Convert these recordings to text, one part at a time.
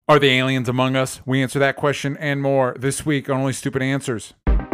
Are the aliens among us? We answer that question and more this week on Only Stupid Answers.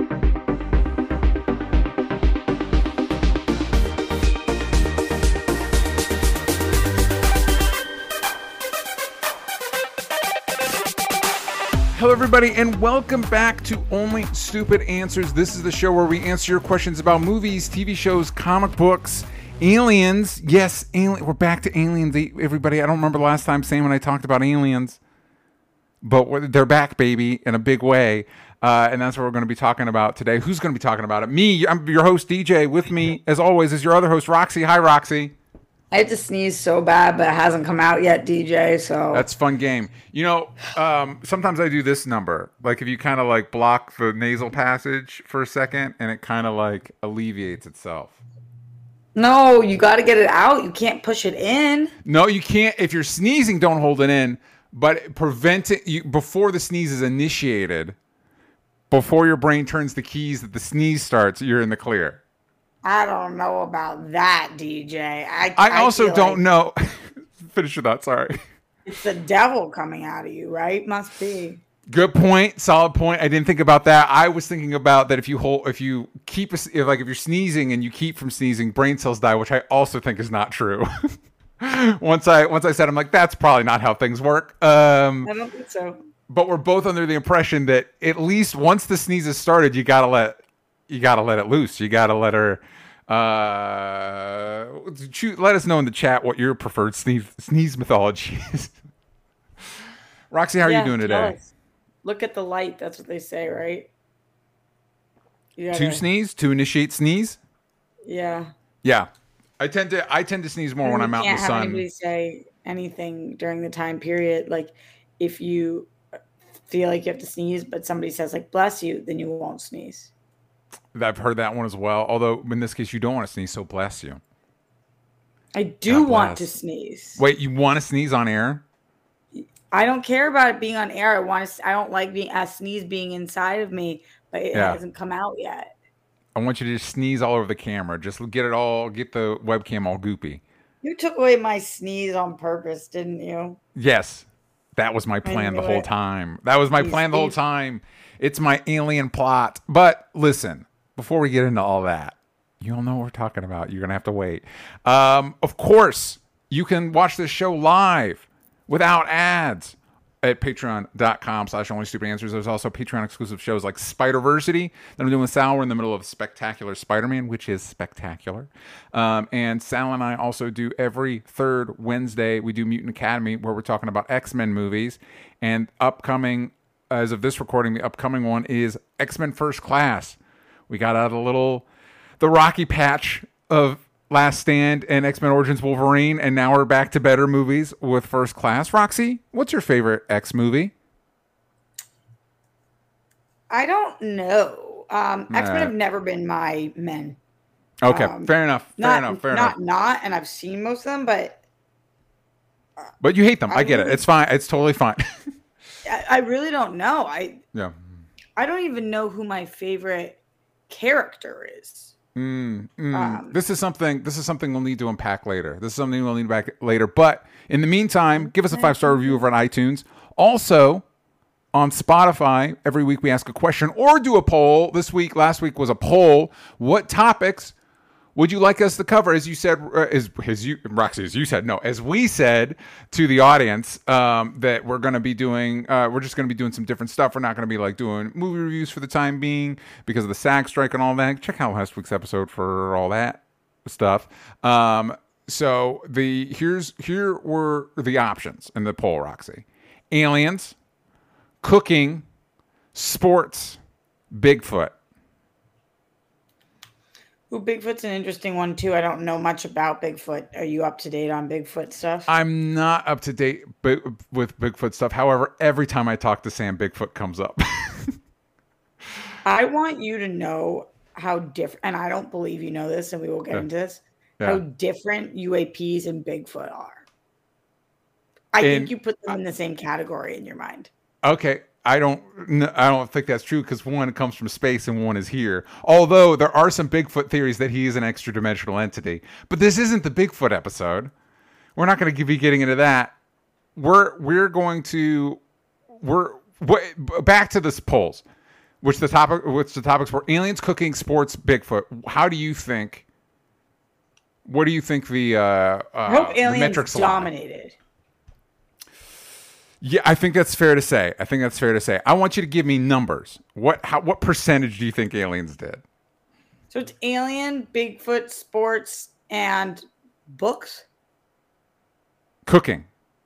Hello, everybody, and welcome back to Only Stupid Answers. This is the show where we answer your questions about movies, TV shows, comic books, aliens. Yes, we're back to aliens, everybody. I don't remember the last time Sam and I talked about aliens, but they're back, baby, in a big way. And that's what we're going to be talking about today. Who's going to be talking about it? Me. I'm your host, DJ. With me, as always, is your other host, Roxy. Hi, Roxy. I have to sneeze so bad, but it hasn't come out yet, DJ, so... That's a fun game. You know, sometimes I do this number. Like, if you kind of, like, block the nasal passage for a second, and it kind of, like, alleviates itself. No, you got to get it out. You can't push it in. No, you can't. If you're sneezing, don't hold it in. But prevent it... before the sneeze is initiated, before your brain turns the keys that the sneeze starts, you're in the clear. I don't know about that, DJ. I also don't know. Finish your thought. Sorry. It's the devil coming out of you, right? Must be. Good point. Solid point. I didn't think about that. I was thinking about that if you're sneezing and you keep from sneezing, brain cells die, which I also think is not true. Once I said, I'm like, that's probably not how things work. I don't think so. But we're both under the impression that at least once the sneeze is started, you gotta let it loose. You gotta let her. Let us know in the chat what your preferred sneeze mythology is. Roxy, how are you doing today? Look at the light. That's what they say, right? To initiate sneeze. Yeah. Yeah, I tend to sneeze more when I'm out in the sun. You can't have anybody say anything during the time period. Like, if you feel like you have to sneeze, but somebody says like "bless you," then you won't sneeze. I've heard that one as well. Although in this case, you don't want to sneeze, so bless you. I do want to sneeze. Wait, you want to sneeze on air? I don't care about it being on air. I don't like a sneeze being inside of me, but it hasn't come out yet. I want you to just sneeze all over the camera. Just get the webcam all goopy. You took away my sneeze on purpose, didn't you? Yes. That was my plan the whole time. It's my alien plot. But listen, before we get into all that, you all know what we're talking about. You're going to have to wait. Of course, you can watch this show live without ads at patreon.com/onlystupidanswers. There's also Patreon exclusive shows like Spider-Versity that I'm doing with Sal. We're in the middle of Spectacular Spider-Man, which is spectacular. And Sal and I also do every third Wednesday, we do Mutant Academy, where we're talking about X-Men movies. And upcoming, as of this recording, the upcoming one is X-Men First Class. We got out the rocky patch of Last Stand and X-Men Origins Wolverine, and now we're back to better movies with First Class. Roxy, what's your favorite X movie? I don't know. X-Men have never been my men. Okay, fair enough. And I've seen most of them, but... But you hate them. I get it. It's fine. It's totally fine. I really don't know. I don't even know who my favorite character is. This is something we'll need to unpack later. But in the meantime, give us a 5-star review over on iTunes. Also, on Spotify, every week we ask a question or do a poll. Last week was a poll. What topics would you like us to cover? As you said, Roxy, as we said to the audience, that we're going to be doing, we're just going to be doing some different stuff. We're not going to be like doing movie reviews for the time being because of the SAG strike and all that. Check out last week's episode for all that stuff. So here were the options in the poll, Roxy: aliens, cooking, sports, Bigfoot. Ooh, Bigfoot's an interesting one, too. I don't know much about Bigfoot. Are you up to date on Bigfoot stuff? I'm not up to date with Bigfoot stuff. However, every time I talk to Sam, Bigfoot comes up. I want you to know how different, and I don't believe you know this, and we will get into this, how different UAPs and Bigfoot are. I think you put them in the same category in your mind. Okay. I don't think that's true because one comes from space and one is here. Although there are some Bigfoot theories that he is an extra dimensional entity. But this isn't the Bigfoot episode. We're not going to be getting into that. we're going to back to this polls, which the topics were aliens, cooking, sports, Bigfoot. How do you think? What do you think I hope aliens metrics dominated. Yeah, I think that's fair to say. I want you to give me numbers. What percentage do you think aliens did? So it's alien, Bigfoot, sports, and books? Cooking.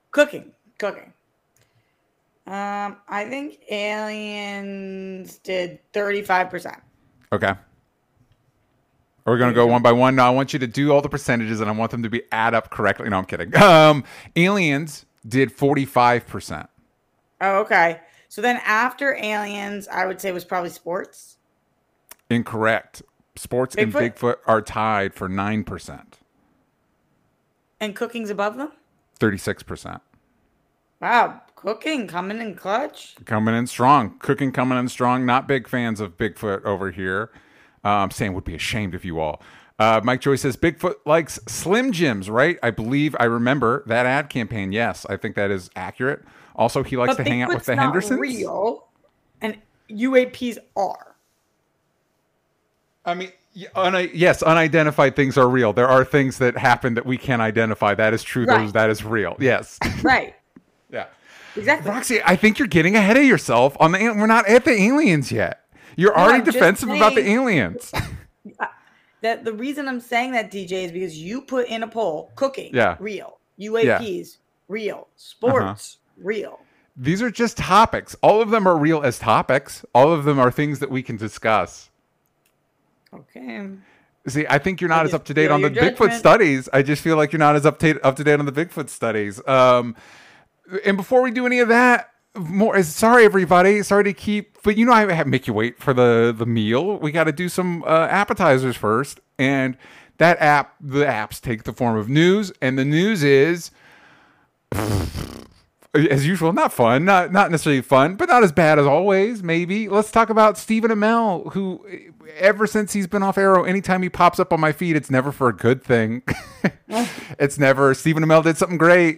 I think aliens did 35%. Okay. Are we going to go one by one? No, I want you to do all the percentages, and I want them to be add up correctly. No, I'm kidding. Aliens did 45%. Oh, okay. So then after aliens, I would say it was probably sports. Incorrect. Sports and Bigfoot are tied for 9%. And cooking's above them? 36%. Wow. Cooking coming in clutch. Coming in strong. Cooking coming in strong. Not big fans of Bigfoot over here. Sam would be ashamed of you all. Mike Joy says Bigfoot likes Slim Jims, right? I believe I remember that ad campaign. Yes, I think that is accurate. Also, he likes to hang out with the Hendersons. Real, and UAPs are. I mean, yes, unidentified things are real. There are things that happen that we can't identify. That is true. Right. That is real. Yes. Right. Yeah. Exactly. Roxy, I think you're getting ahead of yourself on the. We're not at the aliens yet. You're already defensive about the aliens. That the reason I'm saying that, DJ, is because you put in a poll: cooking, real; UAPs, real; sports, real. These are just topics. All of them are real as topics. All of them are things that we can discuss. Okay. See, I think you're not as up to date on the Bigfoot studies. I just feel like you're not as up to date on the Bigfoot studies. And before we do any of that, sorry everybody, sorry to keep, but I make you wait for the meal. We got to do some appetizers first, and the apps take the form of news, and the news is, as usual, not fun, not necessarily fun, but not as bad as always. Maybe let's talk about Stephen Amell, who ever since he's been off Arrow, anytime he pops up on my feed, it's never for a good thing. It's never Stephen Amell did something great.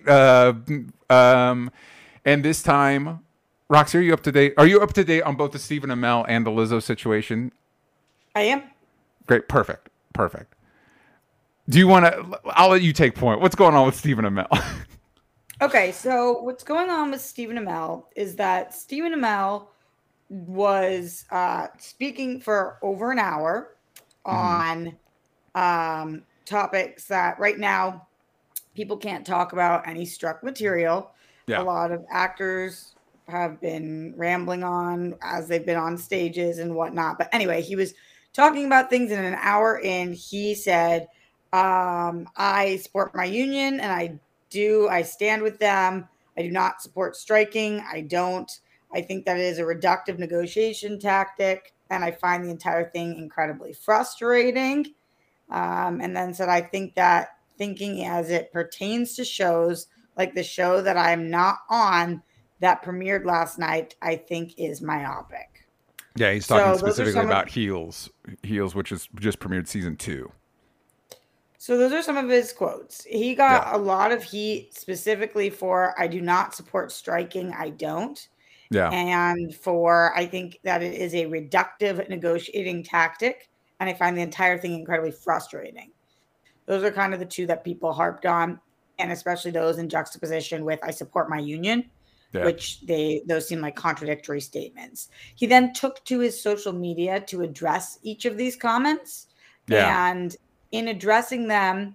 And this time, Roxy, are you up to date? Are you up to date on both the Stephen Amell and the Lizzo situation? I am. Great. Perfect. Do you want to? I'll let you take point. What's going on with Stephen Amell? Okay, so what's going on with Stephen Amell is that Stephen Amell was speaking for over an hour on topics that right now people can't talk about any struck material. Yeah. A lot of actors have been rambling on as they've been on stages and whatnot. But anyway, he was talking about things in an hour in. He said, I support my union and I stand with them. I do not support striking. I think that is a reductive negotiation tactic. And I find the entire thing incredibly frustrating. And then said, I think that thinking as it pertains to shows like the show that I'm not on that premiered last night, I think is myopic. Yeah, he's talking specifically about Heels, which is just premiered season 2. So those are some of his quotes. He got a lot of heat specifically for I do not support striking. I don't. Yeah. And I think that it is a reductive negotiating tactic. And I find the entire thing incredibly frustrating. Those are kind of the two that people harped on. And especially those in juxtaposition with I support my union, which those seem like contradictory statements. He then took to his social media to address each of these comments. Yeah. And in addressing them,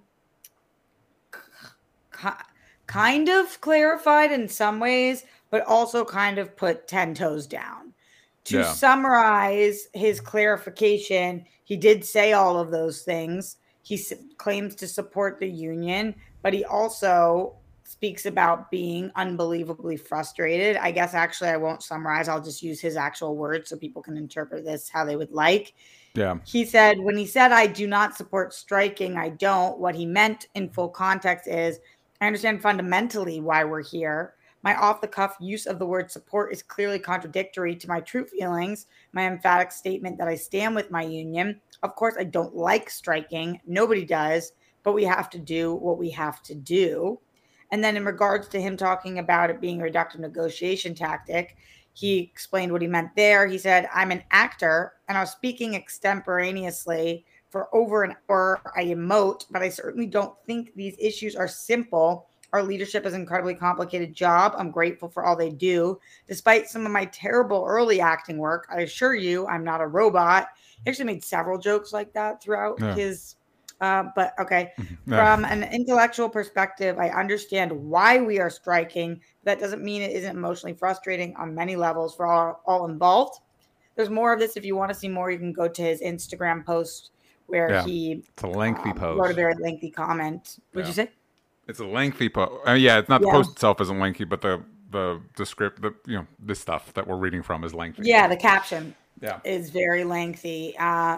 kind of clarified in some ways, but also kind of put 10 toes down. To summarize his clarification, he did say all of those things. He claims to support the union, but he also speaks about being unbelievably frustrated. I guess actually I won't summarize. I'll just use his actual words so people can interpret this how they would like. Yeah. He said, when he said, I do not support striking, I don't. What he meant in full context is, I understand fundamentally why we're here. My off-the-cuff use of the word support is clearly contradictory to my true feelings. My emphatic statement that I stand with my union. Of course, I don't like striking. Nobody does. But we have to do what we have to do. And then in regards to him talking about it being a reductive negotiation tactic, he explained what he meant there. He said, I'm an actor and I was speaking extemporaneously for over an hour. I emote, but I certainly don't think these issues are simple. Our leadership is an incredibly complicated job. I'm grateful for all they do. Despite some of my terrible early acting work, I assure you I'm not a robot. He actually made several jokes like that throughout his but okay, from an intellectual perspective, I understand why we are striking. That doesn't mean it isn't emotionally frustrating on many levels for all involved. There's more of this. If you want to see more, you can go to his Instagram post where it's a lengthy post. Wrote a very lengthy comment. What'd you say? It's a lengthy post. It's not the post itself isn't lengthy, but the script, this stuff that we're reading from is lengthy. Yeah, the caption is very lengthy.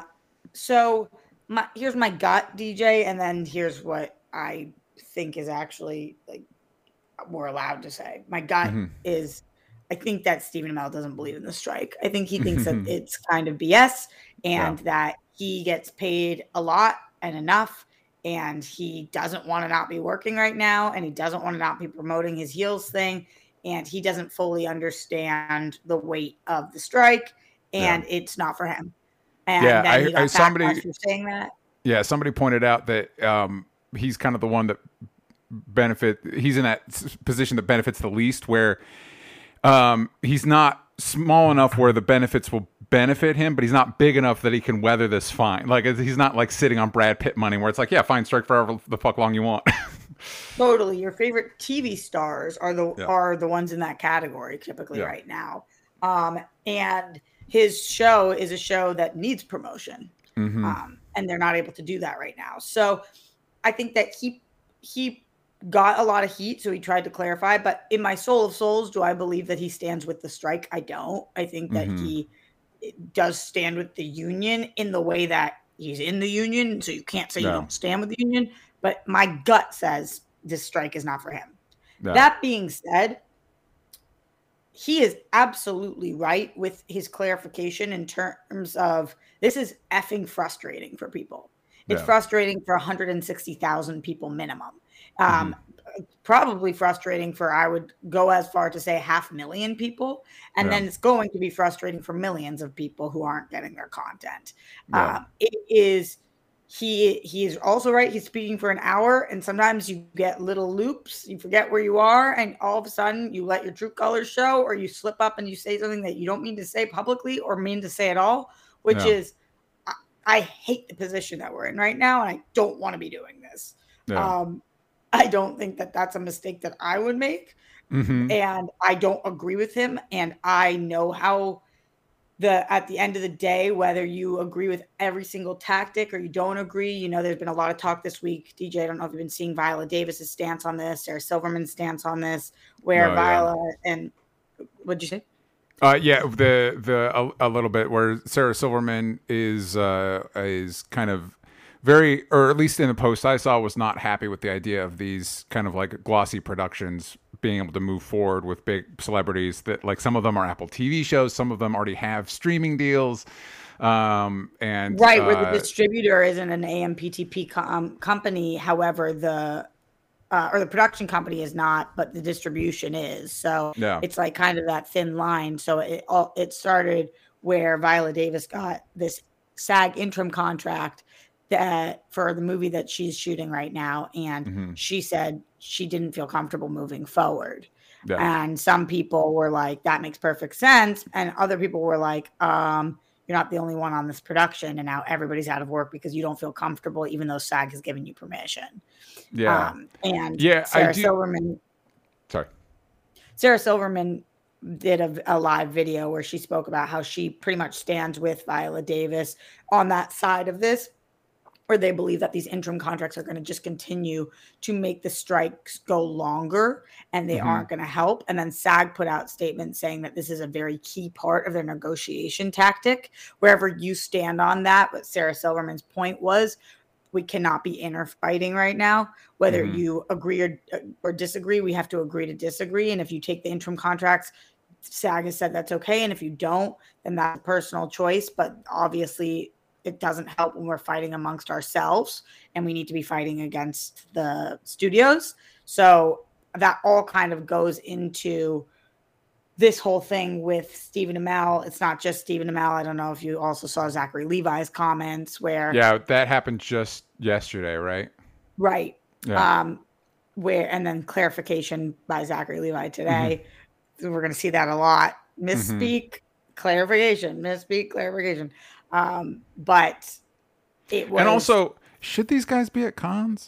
So here's my gut, DJ, and then here's what I think is actually like we're allowed to say. My gut is I think that Stephen Amell doesn't believe in the strike. I think he thinks that it's kind of BS and that he gets paid a lot and enough, and he doesn't want to not be working right now, and he doesn't want to not be promoting his heels thing, and he doesn't fully understand the weight of the strike, and it's not for him. And then he got somebody for saying that. Yeah, somebody pointed out that he's kind of the one that he's in that position that benefits the least, where he's not small enough where the benefits will benefit him, but he's not big enough that he can weather this fine. Like he's not like sitting on Brad Pitt money where it's like, yeah, fine, strike for however the fuck long you want. Totally. Your favorite TV stars are the ones in that category typically right now. And his show is a show that needs promotion. And they're not able to do that right now. So I think that he got a lot of heat, so he tried to clarify. But in my soul of souls, do I believe that he stands with the strike? I don't. I think that he does stand with the union in the way that he's in the union. So you can't say you don't stand with the union. But my gut says this strike is not for him. That being said, he is absolutely right with his clarification in terms of this is effing frustrating for people. It's frustrating for 160,000 people minimum. Probably frustrating for, I would go as far to say 500,000 people. And then it's going to be frustrating for millions of people who aren't getting their content. It is, he is also right. He's speaking for an hour, and sometimes you get little loops. You forget where you are, and all of a sudden you let your true colors show, or you slip up and you say something that you don't mean to say publicly or mean to say at all, which is, I hate the position that we're in right now, and I don't want to be doing this. I don't think that that's a mistake that I would make, and I don't agree with him, and I know how at the end of the day, whether you agree with every single tactic or you don't agree, there's been a lot of talk this week. DJ, I don't know if you've been seeing Viola Davis's stance on this, Sarah Silverman's stance on this, where Viola and what'd you say? A little bit where Sarah Silverman is kind of very, or at least in the post I saw, was not happy with the idea of these kind of like glossy productions being able to move forward with big celebrities that, like, some of them are Apple TV shows, some of them already have streaming deals. Where the distributor isn't an AMPTP company. However, the production company is not, but the distribution is. So it's like kind of that thin line. So it started where Viola Davis got this SAG interim contract for the movie that she's shooting right now. And she said she didn't feel comfortable moving forward. And some people were like, that makes perfect sense. And other people were like, you're not the only one on this production. And now everybody's out of work because you don't feel comfortable, even though SAG has given you permission. Sarah Silverman did a live video where she spoke about how she pretty much stands with Viola Davis on that side of this, where they believe that these interim contracts are going to just continue to make the strikes go longer, and they aren't going to help. And then SAG put out statements saying that this is a very key part of their negotiation tactic. Wherever you stand on that, but Sarah Silverman's point was, we cannot be inner fighting right now. Whether you agree or disagree, we have to agree to disagree. And if you take the interim contracts, SAG has said that's okay. And if you don't, then that's a personal choice. But obviously, it doesn't help when we're fighting amongst ourselves, and we need to be fighting against the studios. So that all kind of goes into this whole thing with Stephen Amell. It's not just Stephen Amell. I don't know if you also saw Zachary Levi's comments where... Yeah, that happened just yesterday, right? Right. Yeah. And then clarification by Zachary Levi today. Mm-hmm. We're going to see that a lot. Misspeak, clarification. Misspeak, clarification. But it was... And also, should these guys be at cons?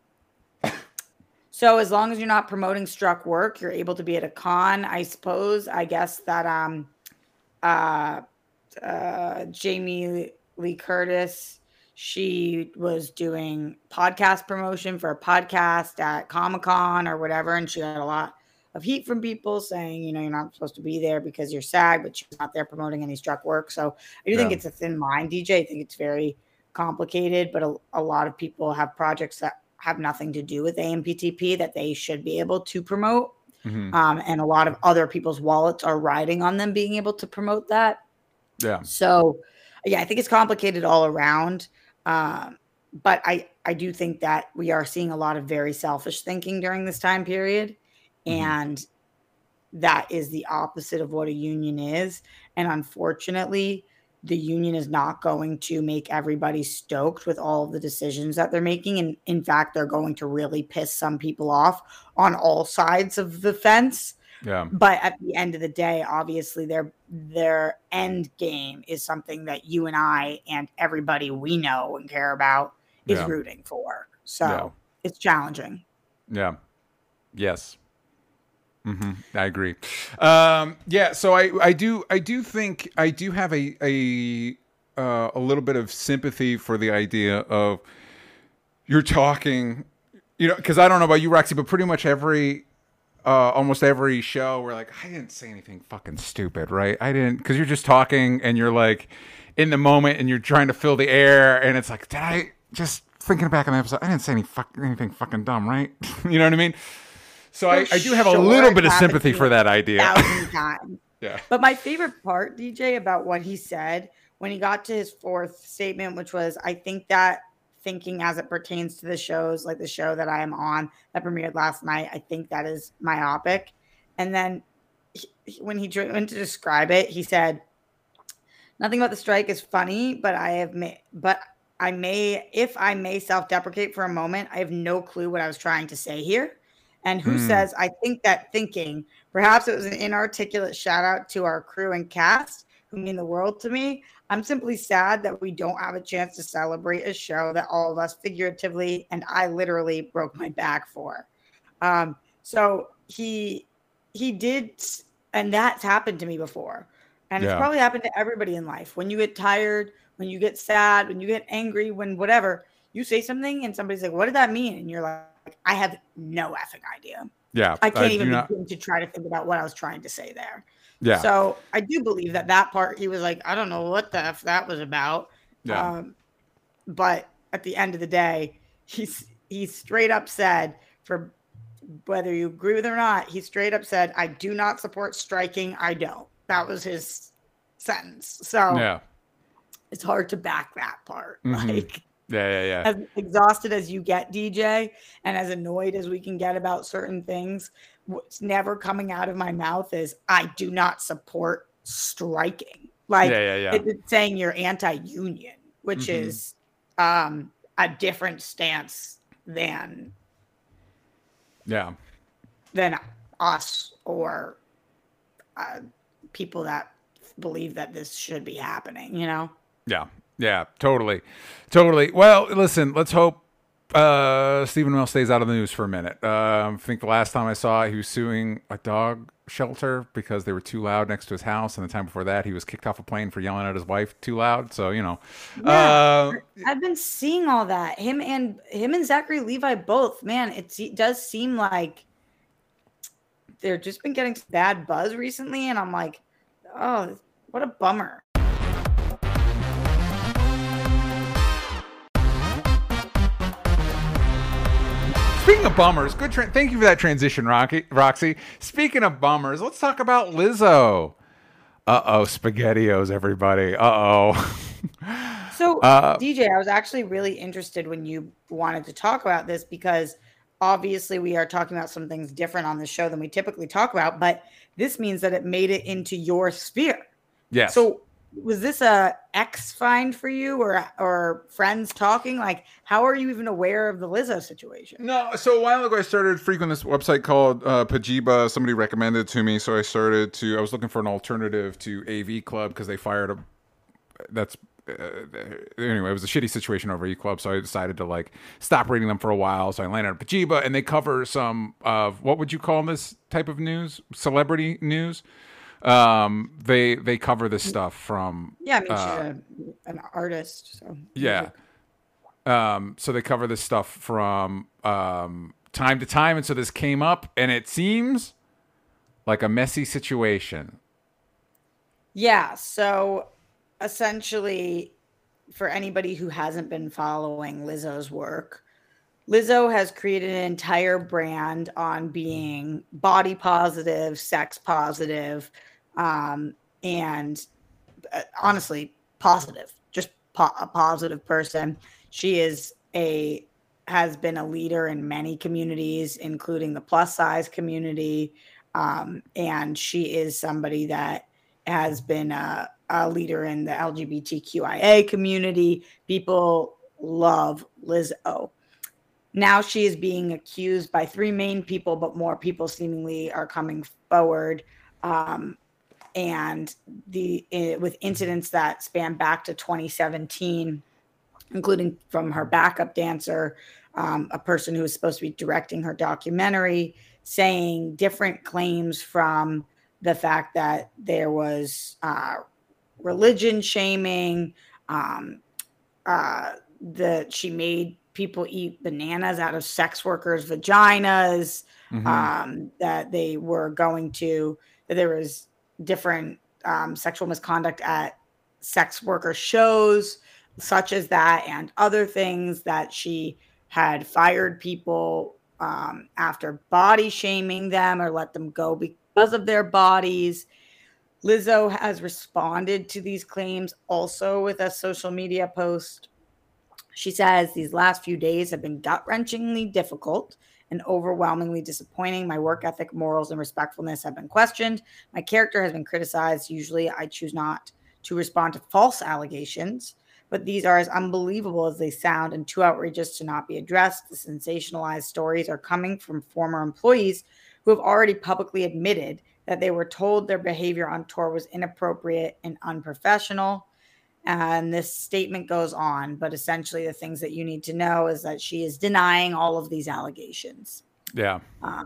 So as long as you're not promoting struck work, you're able to be at a con, I suppose. I guess that Jamie Lee Curtis, she was doing podcast promotion for a podcast at Comic-Con or whatever, and she had a lot of heat from people saying, you're not supposed to be there because you're SAG, but she's not there promoting any struck work. So I do think it's a thin line, DJ. I think it's very complicated, but a lot of people have projects that have nothing to do with AMPTP that they should be able to promote. And a lot of other people's wallets are riding on them being able to promote that. Yeah. So yeah, I think it's complicated all around. But I do think that we are seeing a lot of very selfish thinking during this time period. And that is the opposite of what a union is. And unfortunately, the union is not going to make everybody stoked with all of the decisions that they're making. And in fact, they're going to really piss some people off on all sides of the fence. Yeah. But at the end of the day, obviously their end game is something that you and I and everybody we know and care about is rooting for. So it's challenging. Yeah. Yes. I agree. So I do think I do have a little bit of sympathy for the idea of you're talking, because I don't know about you, Roxy, but pretty much almost every show we're like, I didn't say anything fucking stupid, right? I didn't, because you're just talking and you're like in the moment and you're trying to fill the air and it's like, did I just thinking back on the episode? I didn't say anything fucking dumb, right? You know what I mean? So I do have a little bit of sympathy for that idea. 1,000 times. Yeah. But my favorite part, DJ, about what he said when he got to his fourth statement, which was, I think that thinking as it pertains to the shows, like the show that I am on that premiered last night, I think that is myopic. And then when he went to describe it, he said, nothing about the strike is funny, but if I may self-deprecate for a moment, I have no clue what I was trying to say here. And who says, I think that thinking, perhaps it was an inarticulate shout out to our crew and cast who mean the world to me. I'm simply sad that we don't have a chance to celebrate a show that all of us figuratively and I literally broke my back for. So he did, and that's happened to me before. And it's probably happened to everybody in life. When you get tired, when you get sad, when you get angry, when whatever, you say something and somebody's like, what did that mean? And you're like, I have no effing idea. Yeah. I can't even begin to try to think about what I was trying to say there. Yeah. So I do believe that part, he was like, I don't know what the F that was about. Yeah. But at the end of the day, he straight up said, for whether you agree with it or not, he straight up said, I do not support striking. I don't. That was his sentence. So it's hard to back that part. Like, yeah. As exhausted as you get, DJ, and as annoyed as we can get about certain things, what's never coming out of my mouth is, I do not support striking. Like, it's saying you're anti-union, which is a different stance than us or people that believe that this should be happening, Yeah, totally. Well, listen, let's hope Stephen Amell stays out of the news for a minute. I think the last time I saw it, he was suing a dog shelter because they were too loud next to his house. And the time before that, he was kicked off a plane for yelling at his wife too loud. So, I've been seeing all that. Him and Zachary Levi both, man, it does seem like they've just been getting bad buzz recently. And I'm like, oh, what a bummer. Speaking of bummers, thank you for that transition, Roxy. Speaking of bummers, let's talk about Lizzo. SpaghettiOs, everybody. So, DJ, I was actually really interested when you wanted to talk about this because obviously we are talking about some things different on the show than we typically talk about, but this means that it made it into your sphere. Yes. So was this a ex find for you or friends talking? Like, how are you even aware of the Lizzo situation? No, so a while ago I started frequenting this website called Pajiba. Somebody recommended it to me, so I was looking for an alternative to AV Club because they fired anyway, it was a shitty situation over E Club, so I decided to like stop reading them for a while. So I landed on Pajiba, and they cover some of what would you call this type of news? Celebrity news. They cover this stuff from she's an artist, so yeah. So they cover this stuff from time to time, and so this came up, and it seems like a messy situation. Yeah. So essentially, for anybody who hasn't been following Lizzo's work, Lizzo has created an entire brand on being body positive, sex positive, and honestly positive, just a positive person. She has been a leader in many communities, including the plus size community, and she is somebody that has been a leader in the LGBTQIA community. People love Lizzo. Now she is being accused by three main people, but more people seemingly are coming forward. And with incidents that span back to 2017, including from her backup dancer, a person who was supposed to be directing her documentary, saying different claims from the fact that there was religion shaming, that she made people eat bananas out of sex workers' vaginas, that they were that there was different sexual misconduct at sex worker shows, such as that, and other things, that she had fired people after body shaming them or let them go because of their bodies. Lizzo has responded to these claims also with a social media post. She says, "These last few days have been gut-wrenchingly difficult and overwhelmingly disappointing. My work ethic, morals, and respectfulness have been questioned. My character has been criticized. Usually I choose not to respond to false allegations, but these are as unbelievable as they sound and too outrageous to not be addressed. The sensationalized stories are coming from former employees who have already publicly admitted that they were told their behavior on tour was inappropriate and unprofessional." And this statement goes on, but essentially the things that you need to know is that she is denying all of these allegations. Yeah.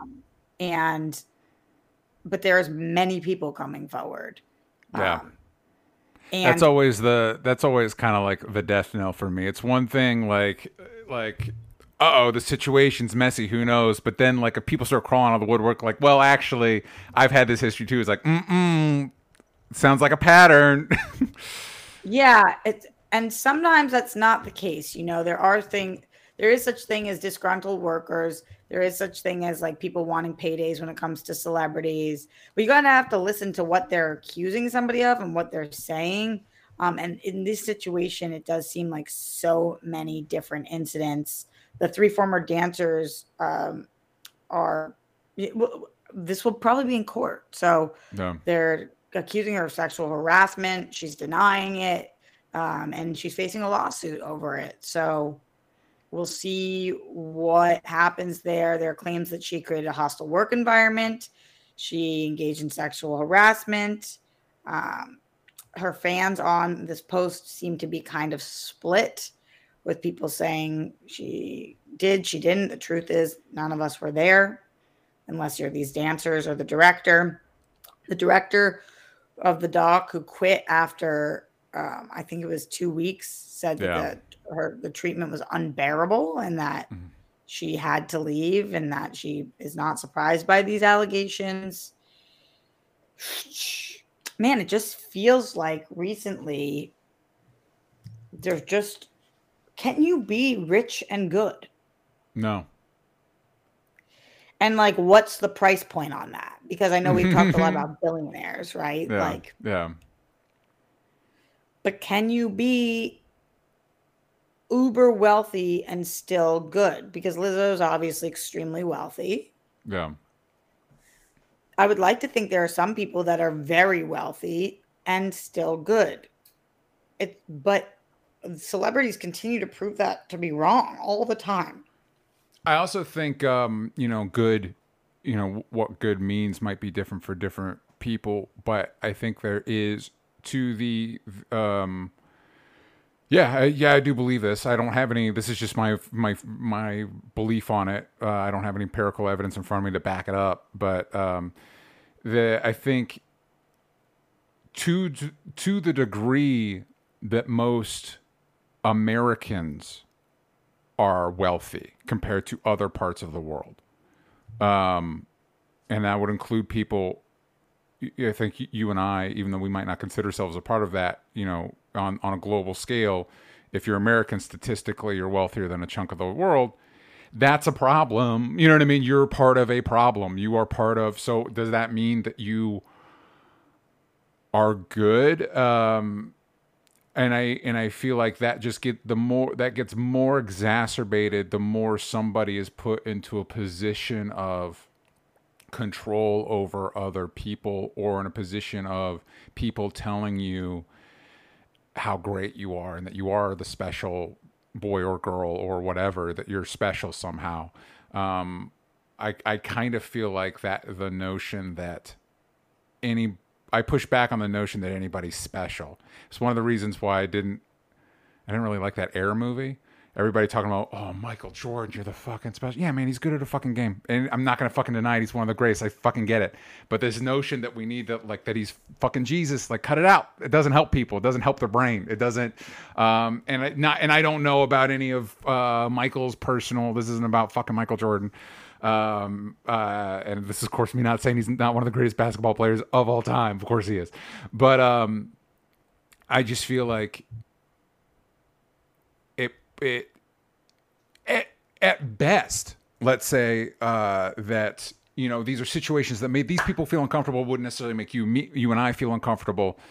But there's many people coming forward. Yeah. And that's always kind of like the death knell for me. It's one thing like, the situation's messy, who knows? But then like if people start crawling out of the woodwork, like, well, actually, I've had this history too. It's like, sounds like a pattern. Yeah, and sometimes that's not the case. There is such thing as disgruntled workers. There is such thing as like people wanting paydays when it comes to celebrities. But you're gonna have to listen to what they're accusing somebody of and what they're saying. And in this situation, it does seem like so many different incidents. The three former dancers this will probably be in court. So they're accusing her of sexual harassment. She's denying it. And she's facing a lawsuit over it. So we'll see what happens there. There are claims that she created a hostile work environment. She engaged in sexual harassment. Her fans on this post seem to be kind of split, with people saying she did, she didn't. The truth is none of us were there, unless you're these dancers or the director. The director of the doc, who quit after I think it was 2 weeks, said that the treatment was unbearable and that she had to leave, and that she is not surprised by these allegations. Man, it just feels like recently there's just, can you be rich and good? No. And like, what's the price point on that? Because I know we've talked a lot about billionaires, right? Yeah. But can you be uber wealthy and still good? Because Lizzo is obviously extremely wealthy. Yeah. I would like to think there are some people that are very wealthy and still good. But celebrities continue to prove that to be wrong all the time. I also think, good, what good means might be different for different people, but I think there is to the, I do believe this. I don't have any. This is just my belief on it. I don't have any empirical evidence in front of me to back it up, but I think to the degree that most Americans are wealthy compared to other parts of the world, and that would include people. I think you and I, even though we might not consider ourselves a part of that, on a global scale, if you're American, statistically, you're wealthier than a chunk of the world. That's a problem. You know what I mean? You're part of a problem. You are part of. So does that mean that you are good? And I feel like that just gets more exacerbated the more somebody is put into a position of control over other people, or in a position of people telling you how great you are and that you are the special boy or girl or whatever, that you're special somehow. I kind of feel like that the notion that I push back on the notion that anybody's special. It's one of the reasons why I didn't really like that Air movie. Everybody talking about, oh, Michael Jordan, you're the fucking special. Yeah, man, he's good at a fucking game. And I'm not going to fucking deny it. He's one of the greatest. I fucking get it. But this notion that we need that he's fucking Jesus, cut it out. It doesn't help people. It doesn't help their brain. It doesn't. And I don't know about any of Michael's personal. This isn't about fucking Michael Jordan. And this is, of course, me not saying he's not one of the greatest basketball players of all time. Of course he is. But I just feel like it at best, let's say that these are situations that made these people feel uncomfortable, wouldn't necessarily make you and I feel uncomfortable,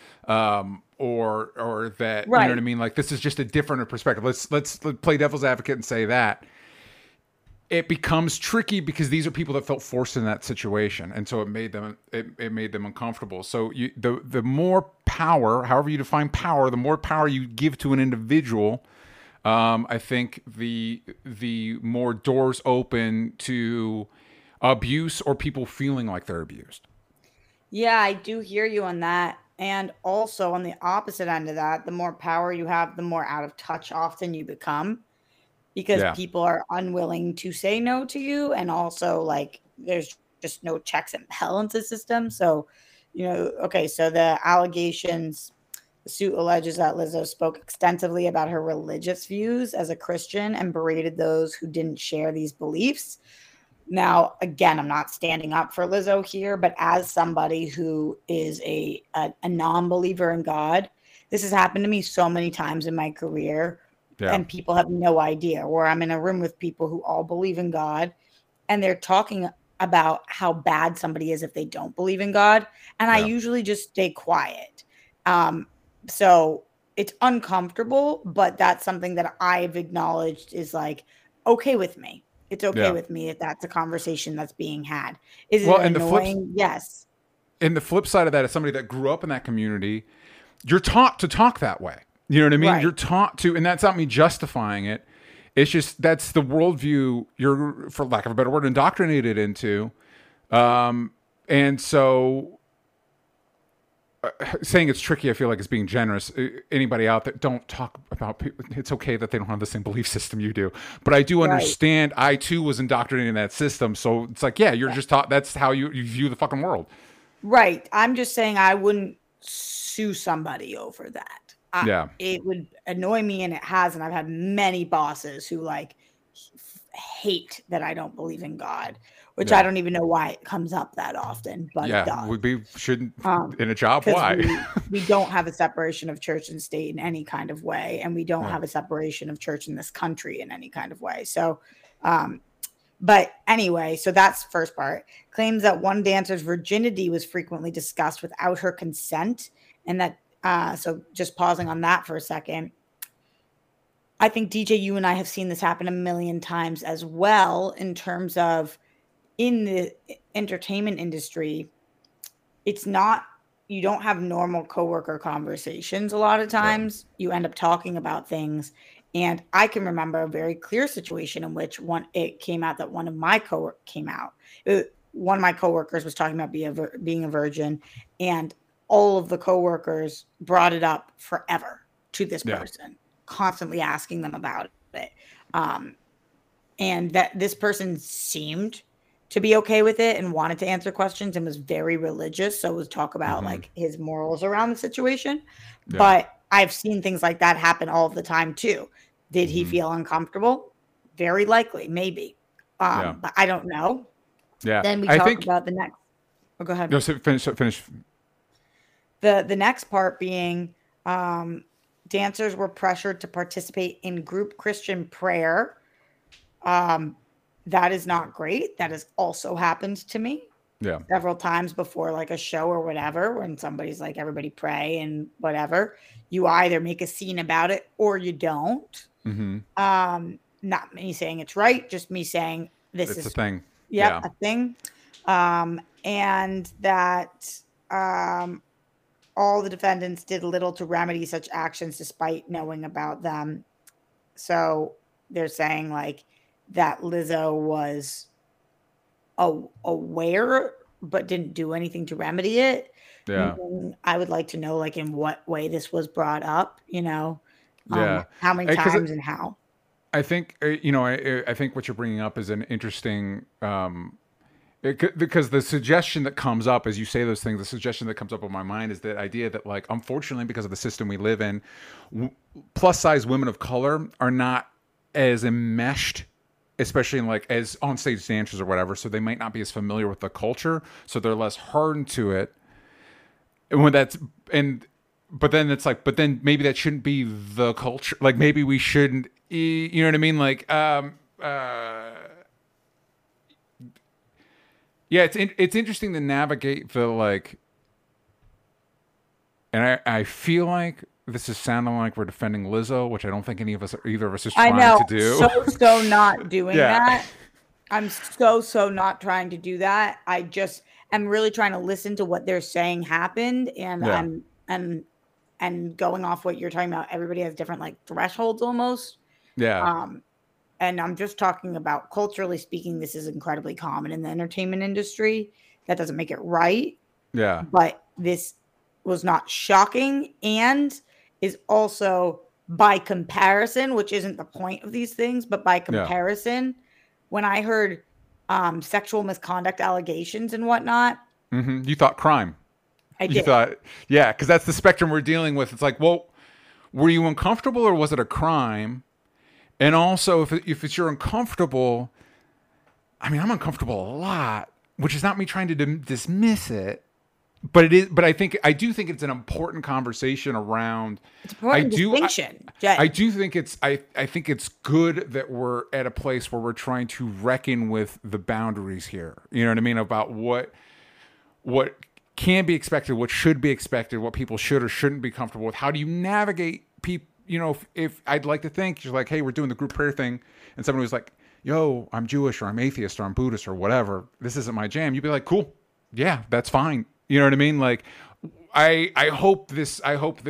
or that, right. You know what I mean? Like, this is just a different perspective. Let's play devil's advocate and say that it becomes tricky because these are people that felt forced in that situation, and so it made them uncomfortable. So the more power, however you define power, the more power you give to an individual, I think the more doors open to abuse or people feeling like they're abused. Yeah, I do hear you on that. And also on the opposite end of that, the more power you have, the more out of touch often you become, because people are unwilling to say no to you. And also, there's just no checks and balances system. So, so the allegations. The suit alleges that Lizzo spoke extensively about her religious views as a Christian and berated those who didn't share these beliefs. Now, again, I'm not standing up for Lizzo here, but as somebody who is a non-believer in God, this has happened to me so many times in my career, and people have no idea. Where I'm in a room with people who all believe in God, and they're talking about how bad somebody is if they don't believe in God, and I usually just stay quiet. So it's uncomfortable, but that's something that I've acknowledged is okay with me. It's okay with me if that's a conversation that's being had. Is it annoying? Yes. And the flip side of that is somebody that grew up in that community, you're taught to talk that way. You know what I mean? Right. You're taught to, and that's not me justifying it. It's just, that's the worldview you're, for lack of a better word, indoctrinated into. And so saying it's tricky, I feel like, is being generous. Anybody out there, don't talk about people. It's okay that they don't have the same belief system you do. But I do understand. I too was indoctrinated in that system. So it's you're just taught. That's how you view the fucking world. Right. I'm just saying I wouldn't sue somebody over that. It would annoy me, and it has. And I've had many bosses who hate that I don't believe in God. Which I don't even know why it comes up that often, but it does. Shouldn't in a job. Why? we don't have a separation of church and state in any kind of way, and we don't have a separation of church in this country in any kind of way. So, but anyway, so that's the first part. Claims that one dancer's virginity was frequently discussed without her consent, and that. So, just pausing on that for a second. I think DJ, you and I have seen this happen a million times as well in terms of in the entertainment industry. It's not, you don't have normal coworker conversations a lot of times. Yeah. You end up talking about things. And I can remember a very clear situation in which it came out that one of my coworkers came out. One of my coworkers was talking about being a virgin, and all of the coworkers brought it up forever to this person, constantly asking them about it. And that this person seemed to be okay with it and wanted to answer questions and was very religious. So it was talk about like his morals around the situation. Yeah. But I've seen things like that happen all the time too. Did he feel uncomfortable? Very likely, maybe. But I don't know. Yeah. Then we talk about the next. Oh, go ahead. No, finish. The next part being dancers were pressured to participate in group Christian prayer. That is not great. That has also happened to me several times before, like a show or whatever, when somebody's like, everybody pray and whatever. You either make a scene about it or you don't. Not me saying it's right, just me saying this is a thing. Yep, a thing. And that all the defendants did little to remedy such actions despite knowing about them. So they're saying like that Lizzo was aware but didn't do anything to remedy it. Yeah. And I would like to know like in what way this was brought up, how many times and how. I think, I think what you're bringing up is an interesting, because the suggestion that comes up as you say those things, the suggestion that comes up in my mind is that idea that like, unfortunately, because of the system we live in, plus size women of color are not as enmeshed, especially in like as on stage dancers or whatever. So they might not be as familiar with the culture. So they're less hardened to it. And but then it's like, but then maybe that shouldn't be the culture. Like maybe we shouldn't, you know what I mean? Like, yeah, it's interesting to navigate the like, and I feel like this is sounding like we're defending Lizzo, which I don't think either of us is trying to do. So not doing that. I'm so not trying to do that. I just am really trying to listen to what they're saying happened, and and going off what you're talking about. Everybody has different like thresholds almost. Yeah. And I'm just talking about culturally speaking, this is incredibly common in the entertainment industry. That doesn't make it right. Yeah. But this was not shocking and is also by comparison, which isn't the point of these things, but by comparison, when I heard sexual misconduct allegations and whatnot. You thought crime. I did. You thought, because that's the spectrum we're dealing with. It's like, well, were you uncomfortable or was it a crime? And also, if it's you're uncomfortable, I mean, I'm uncomfortable a lot, which is not me trying to dismiss it, but it is. But I do think it's an important conversation around. It's important distinction. I do think I think it's good that we're at a place where we're trying to reckon with the boundaries here. You know what I mean? About what can be expected, what should be expected, what people should or shouldn't be comfortable with. How do you navigate people? You know, if I'd like to think you're like, hey, we're doing the group prayer thing, and someone was like, yo, I'm Jewish or I'm atheist or I'm Buddhist or whatever, this isn't my jam, you'd be like, cool, yeah, that's fine. You know what I mean? Like, I hope this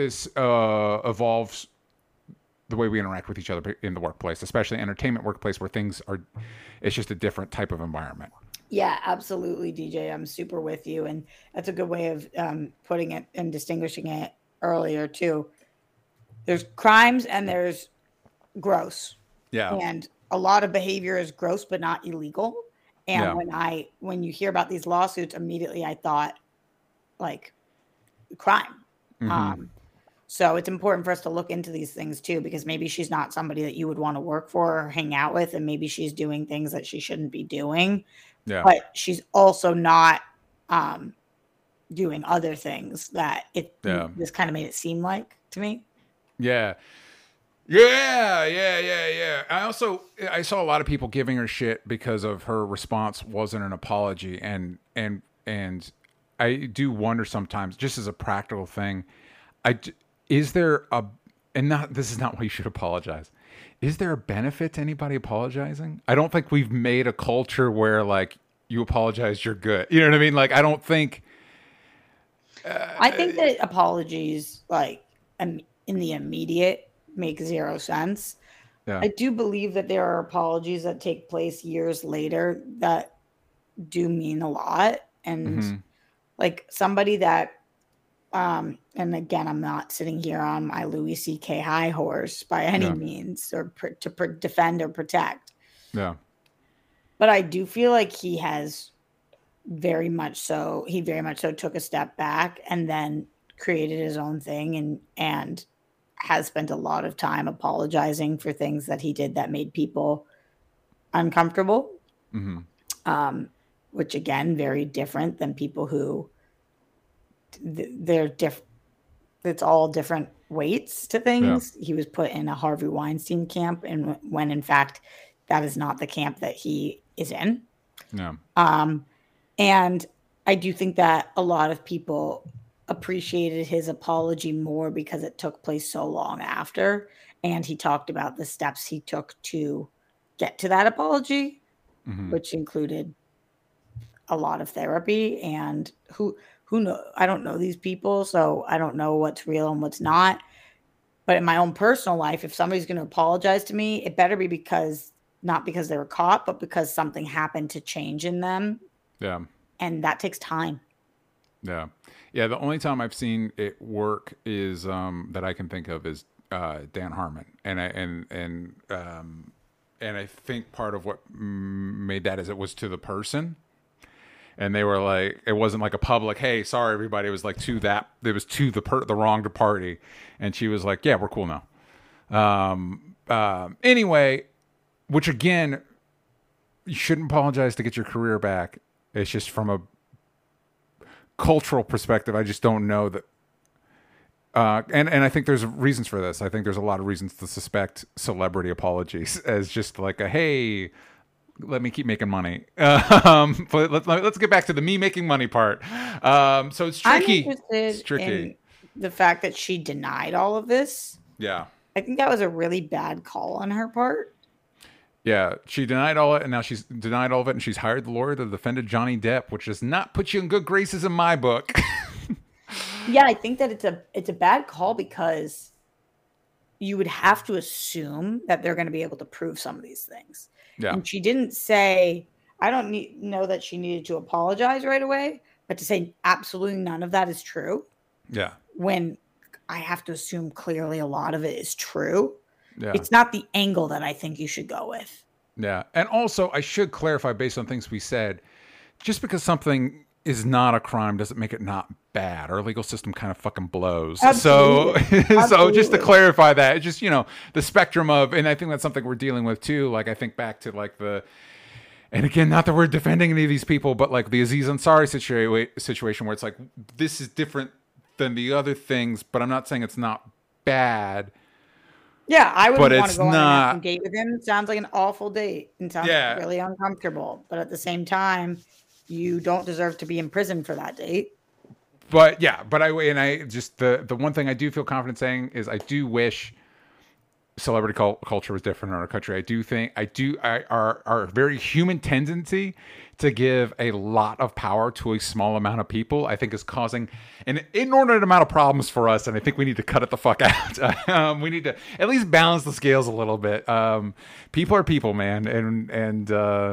evolves the way we interact with each other in the workplace, especially entertainment workplace where it's just a different type of environment. Yeah, absolutely, DJ. I'm super with you, and that's a good way of putting it and distinguishing it earlier too. There's crimes and there's gross. Yeah. And a lot of behavior is gross but not illegal. And when you hear about these lawsuits, immediately I thought like crime. So it's important for us to look into these things too, because maybe she's not somebody that you would want to work for or hang out with, and maybe she's doing things that she shouldn't be doing. Yeah. But she's also not doing other things that this kind of made it seem like to me. Yeah. I saw a lot of people giving her shit because of her response wasn't an apology, and I do wonder sometimes, just as a practical thing, this is not why you should apologize. is there a benefit to anybody apologizing? I don't think we've made a culture where like you apologize, you're good. You know what I mean? Like, I don't think. I think that apologies, like in the immediate, make zero sense. Yeah. I do believe that there are apologies that take place years later that do mean a lot. And like somebody that, and again, I'm not sitting here on my Louis C.K. high horse by any means, or to defend or protect. Yeah. But I do feel like he very much so took a step back and then created his own thing and has spent a lot of time apologizing for things that he did that made people uncomfortable. Which again, very different than people who they're different. It's all different weights to things. Yeah. He was put in a Harvey Weinstein camp, and when in fact that is not the camp that he is in. No. And I do think that a lot of people appreciated his apology more because it took place so long after, and he talked about the steps he took to get to that apology, which included a lot of therapy. And who know? I don't know these people, so I don't know what's real and what's not. But in my own personal life, if somebody's going to apologize to me, it better be not because they were caught, but because something happened to change in them. Yeah. And that takes time. Yeah. Yeah. The only time I've seen it work is, that I can think of is, Dan Harmon. And I think part of what made that is it was to the person. And they were like, it wasn't like a public, hey, sorry, everybody. It was like it was to the wronged party. And she was like, yeah, we're cool now. Anyway, which again, you shouldn't apologize to get your career back. It's just from a cultural perspective, I just don't know that. And I think there's reasons for this. I think there's a lot of reasons to suspect celebrity apologies as just like a, hey, let me keep making money. But let's get back to the me making money part. So it's tricky. I'm interested in the fact that she denied all of this. Yeah. I think that was a really bad call on her part. Yeah, she denied all it, and now she's denied all of it, and she's hired the lawyer that defended Johnny Depp, which does not put you in good graces in my book. Yeah, I think that it's a bad call because you would have to assume that they're going to be able to prove some of these things. Yeah. And she didn't say, I don't know that she needed to apologize right away, but to say absolutely none of that is true. Yeah. When I have to assume clearly a lot of it is true. Yeah. It's not the angle that I think you should go with. Yeah. And also, I should clarify based on things we said, just because something is not a crime doesn't make it not bad. Our legal system kind of fucking blows. Absolutely. So just to clarify that, it's just, the spectrum of, and I think that's something we're dealing with too. Like, I think back to like and again, not that we're defending any of these people, but like the Aziz Ansari situation where it's like, this is different than the other things, but I'm not saying it's not bad. Yeah, I wouldn't want to go on a date with him. It sounds like an awful date and sounds really uncomfortable. But at the same time, you don't deserve to be in prison for that date. But yeah, I just the one thing I do feel confident saying is I do wish celebrity culture was different in our country. I do think our very human tendency to give a lot of power to a small amount of people, I think is causing an inordinate amount of problems for us. And I think we need to cut it the fuck out. We need to at least balance the scales a little bit. People are people, man. And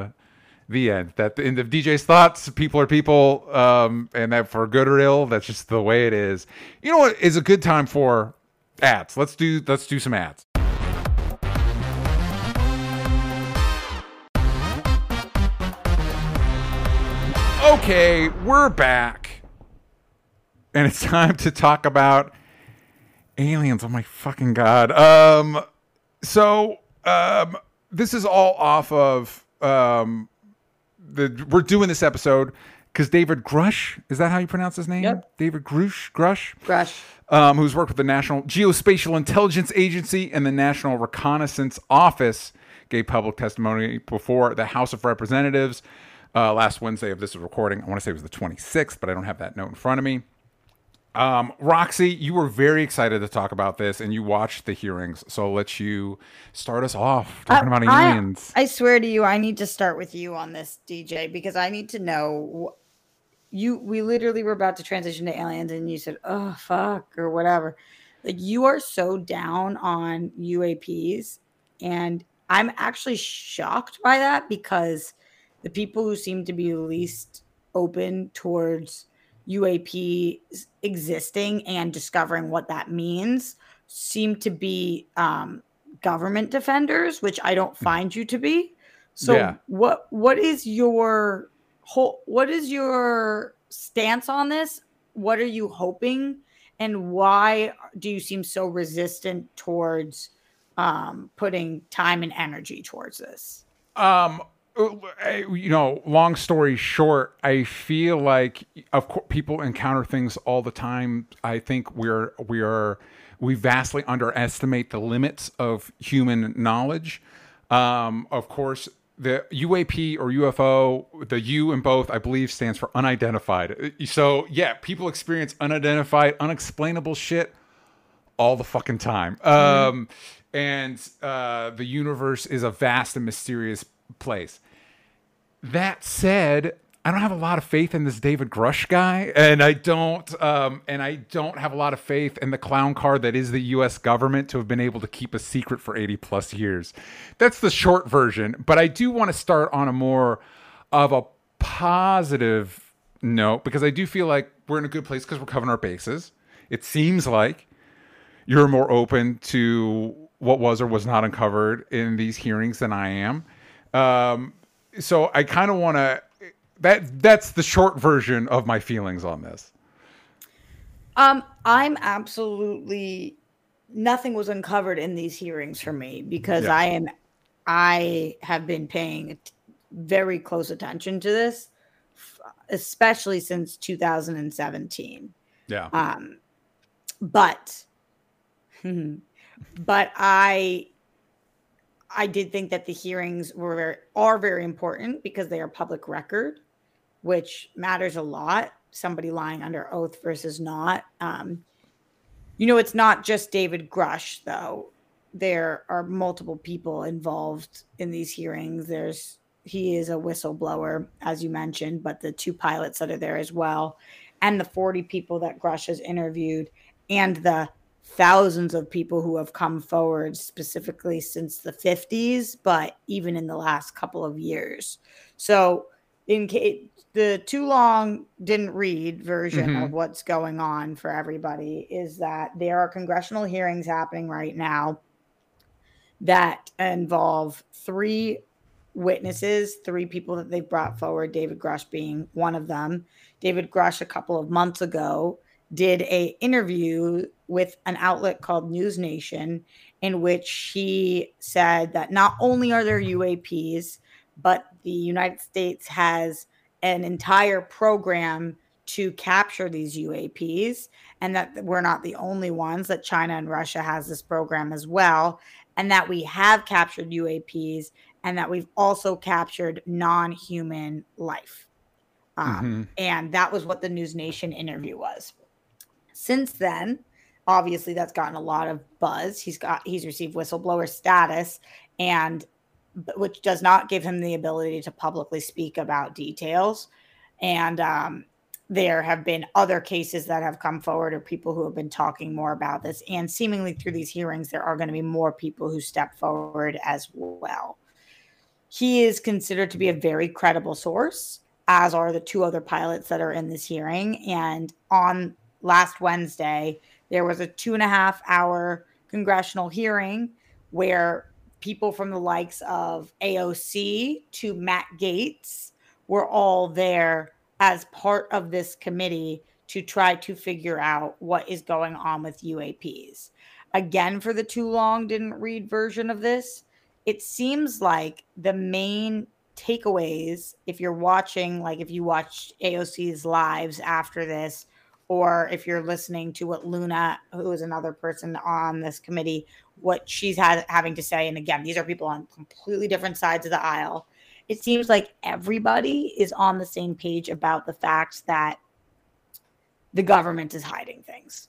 the end. That in the DJ's thoughts, people are people. And that for good or ill, that's just the way it is. You know what is a good time for ads? Let's do some ads. Okay, we're back. And it's time to talk about aliens. Oh my fucking God. This is all off of we're doing this episode because David Grush, is that how you pronounce his name? Yep. David Grush. Who's worked with the National Geospatial Intelligence Agency and the National Reconnaissance Office, gave public testimony before the House of Representatives last Wednesday of this recording. I want to say it was the 26th, but I don't have that note in front of me. Roxy, you were very excited to talk about this, and you watched the hearings. So I'll let you start us off talking about aliens. I swear to you, I need to start with you on this, DJ, because I need to know. We literally were about to transition to aliens, and you said, "Oh fuck" or whatever. Like, you are so down on UAPs, and I'm actually shocked by that, because the people who seem to be least open towards UAP existing and discovering what that means seem to be government defenders, which I don't find you to be. So Yeah. what is your stance on this? What are you hoping, and why do you seem so resistant towards putting time and energy towards this? Long story short, I feel like, of course, people encounter things all the time. I think we vastly underestimate the limits of human knowledge. Of course, the UAP or UFO, the U in both, I believe, stands for unidentified. So yeah, people experience unidentified, unexplainable shit all the fucking time. And the universe is a vast and mysterious place. That said, I don't have a lot of faith in this David Grush guy, and I don't have a lot of faith in the clown card that is the U.S. government to have been able to keep a secret for 80 plus years. That's the short version, but I do want to start on a more of a positive note, because I do feel like we're in a good place because we're covering our bases. It seems like you're more open to what was or was not uncovered in these hearings than I am. So I kind of want to, that's the short version of my feelings on this. I'm absolutely, nothing was uncovered in these hearings for me, because I have been paying very close attention to this, especially since 2017. Yeah. But I did think that the hearings are very important, because they are public record, which matters a lot. Somebody lying under oath versus not. It's not just David Grush, though. There are multiple people involved in these hearings. He is a whistleblower, as you mentioned, but the 2 pilots that are there as well, and the 40 people that Grush has interviewed, and the thousands of people who have come forward specifically since the 50s, but even in the last couple of years. So in case the too long didn't read version of what's going on for everybody is that there are congressional hearings happening right now that involve 3 witnesses, 3 people that they've brought forward, David Grush being one of them. David Grush, a couple of months ago, did an interview with an outlet called News Nation, in which he said that not only are there UAPs, but the United States has an entire program to capture these UAPs, and that we're not the only ones, that China and Russia has this program as well, and that we have captured UAPs, and that we've also captured non-human life. And that was what the News Nation interview was. Since then, obviously, that's gotten a lot of buzz. He's received whistleblower status, and which does not give him the ability to publicly speak about details. And there have been other cases that have come forward, or people who have been talking more about this. And seemingly through these hearings, there are going to be more people who step forward as well. He is considered to be a very credible source, as are the 2 other pilots that are in this hearing. And on last Wednesday, there was a 2.5-hour congressional hearing where people from the likes of AOC to Matt Gaetz were all there as part of this committee to try to figure out what is going on with UAPs. Again, for the too long didn't read version of this, it seems like the main takeaways, if you're watching, like if you watched AOC's lives after this, or if you're listening to what Luna, who is another person on this committee, what she's having to say, and again, these are people on completely different sides of the aisle, it seems like everybody is on the same page about the fact that the government is hiding things.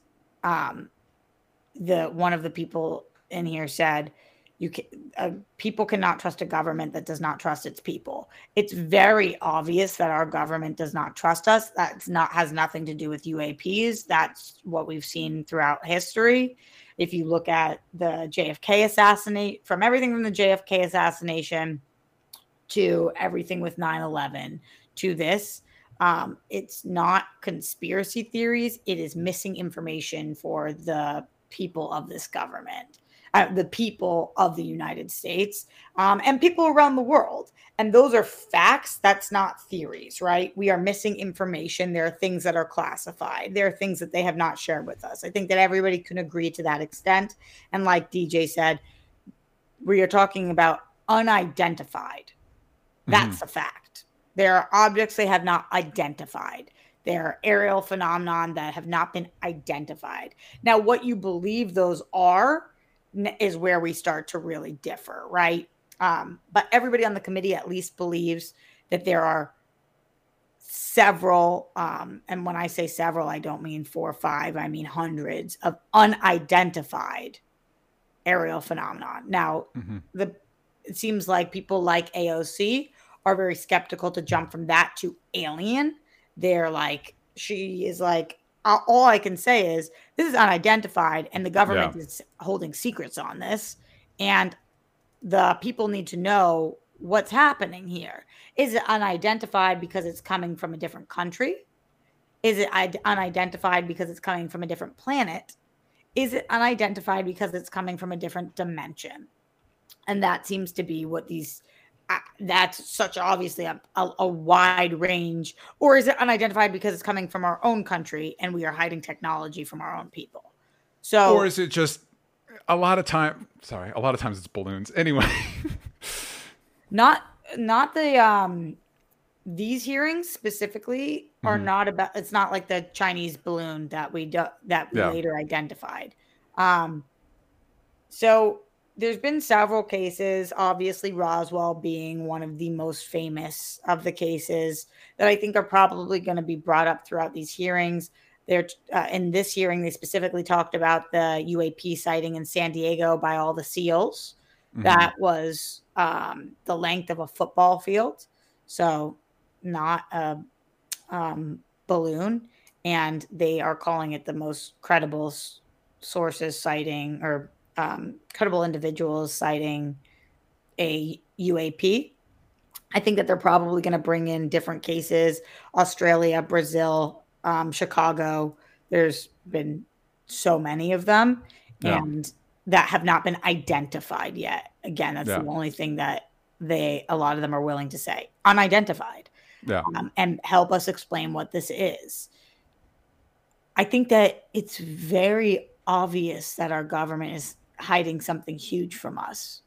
One of the people in here said, people cannot trust a government that does not trust its people. It's very obvious that our government does not trust us. Has nothing to do with UAPs. That's what we've seen throughout history. If you look at the JFK assassination, from everything from the JFK assassination to everything with 9/11 to this, it's not conspiracy theories. It is missing information for the people of this government. The people of the United States, and people around the world. And those are facts. That's not theories, right? We are missing information. There are things that are classified. There are things that they have not shared with us. I think that everybody can agree to that extent. And like DJ said, we are talking about unidentified. That's a fact. There are objects they have not identified. There are aerial phenomenon that have not been identified. Now, what you believe those are is where we start to really differ, right? But everybody on the committee at least believes that there are several, and when I say several, I don't mean 4 or 5, I mean hundreds of unidentified aerial phenomenon. Now, it seems like people like AOC are very skeptical to jump from that to alien. They're like, she is like, all I can say is this is unidentified and the government is holding secrets on this. And the people need to know what's happening here. Is it unidentified because it's coming from a different country? Is it unidentified because it's coming from a different planet? Is it unidentified because it's coming from a different dimension? And that seems to be what these... that's such obviously a wide range. Or is it unidentified because it's coming from our own country and we are hiding technology from our own people? So, or is it just a lot of times it's balloons anyway? not the these hearings specifically are not about, it's not like the Chinese balloon that we later identified. So there's been several cases, obviously Roswell being one of the most famous of the cases that I think are probably going to be brought up throughout these hearings. In this hearing, they specifically talked about the UAP sighting in San Diego by all the SEALs. That was the length of a football field. So not a balloon. And they are calling it the most credible sources citing or credible individuals citing a UAP. I think that they're probably going to bring in different cases, Australia, Brazil, Chicago. There's been so many of them and that have not been identified yet. Again, that's the only thing that a lot of them are willing to say, unidentified, and help us explain what this is. I think that it's very obvious that our government is hiding something huge from us.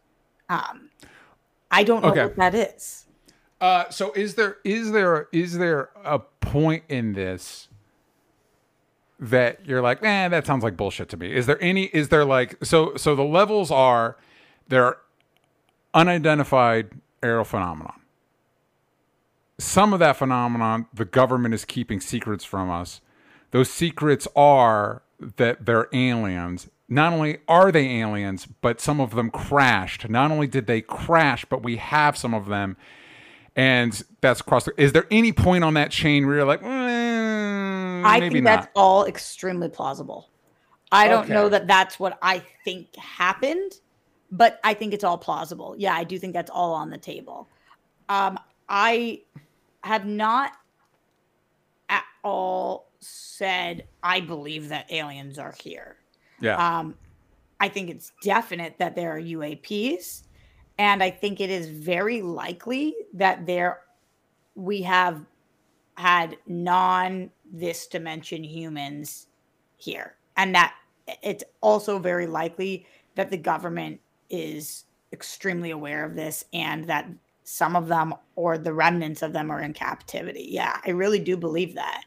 I don't know what that is. So is there a point in this that you're like, that sounds like bullshit to me? So the levels are, there are unidentified aerial phenomenon. Some of that phenomenon, the government is keeping secrets from us. Those secrets are that they're aliens. Not only are they aliens, but some of them crashed. Not only did they crash, but we have some of them. And that's across. Is there any point on that chain where you're like, I think that's all extremely plausible. I don't know that that's what I think happened, but I think it's all plausible. Yeah, I do think that's all on the table. I have not at all said I believe that aliens are here. Yeah. I think it's definite that there are UAPs, and I think it is very likely that we have had this dimension humans here, and that it's also very likely that the government is extremely aware of this and that some of them or the remnants of them are in captivity. Yeah, I really do believe that.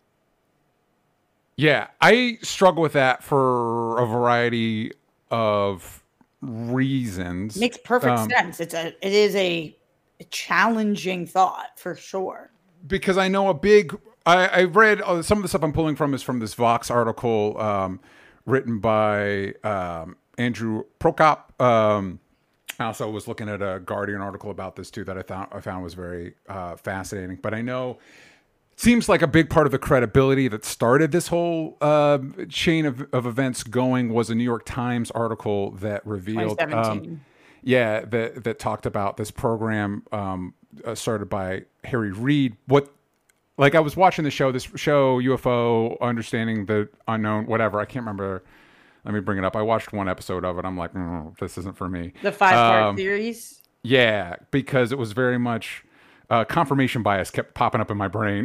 Yeah, I struggle with that for a variety of reasons. Makes perfect sense. It is a challenging thought for sure. Because I know a big I read some of the stuff I'm pulling from is from this Vox article written by Andrew Prokop. I also was looking at a Guardian article about this too that I found was very fascinating. But I know it seems like a big part of the credibility that started this whole chain of events going was a New York Times article that revealed, that talked about this program started by Harry Reid. Like I was watching this show UFO Understanding the Unknown, whatever. I can't remember. Let me bring it up. I watched one episode of it. I'm like, this isn't for me. The 5-part series? Yeah, because it was very much confirmation bias kept popping up in my brain.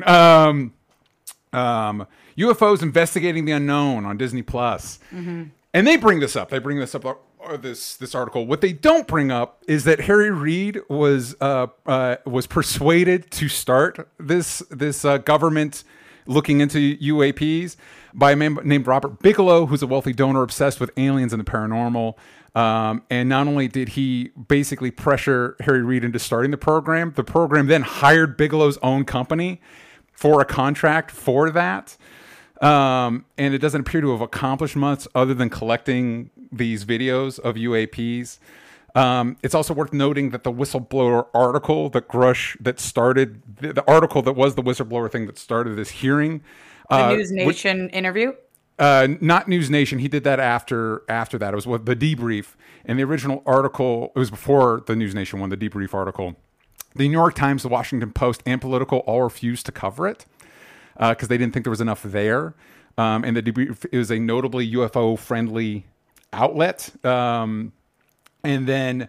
UFOs Investigating the Unknown on Disney Plus. Mm-hmm. And they bring this up. This article. What they don't bring up is that Harry Reid was persuaded to start this government looking into UAPs by a man named Robert Bigelow, who's a wealthy donor obsessed with aliens and the paranormal. And not only did he basically pressure Harry Reid into starting the program then hired Bigelow's own company for a contract for that. And it doesn't appear to have accomplished much other than collecting these videos of UAPs. It's also worth noting that the whistleblower article that started the article that was the whistleblower thing that started this hearing. The News Nation interview? Not News Nation. He did that after that. It was the debrief. And the original article, it was before the News Nation one, the debrief article. The New York Times, the Washington Post, and Politico all refused to cover it because they didn't think there was enough there. And the debrief is a notably UFO-friendly outlet. And then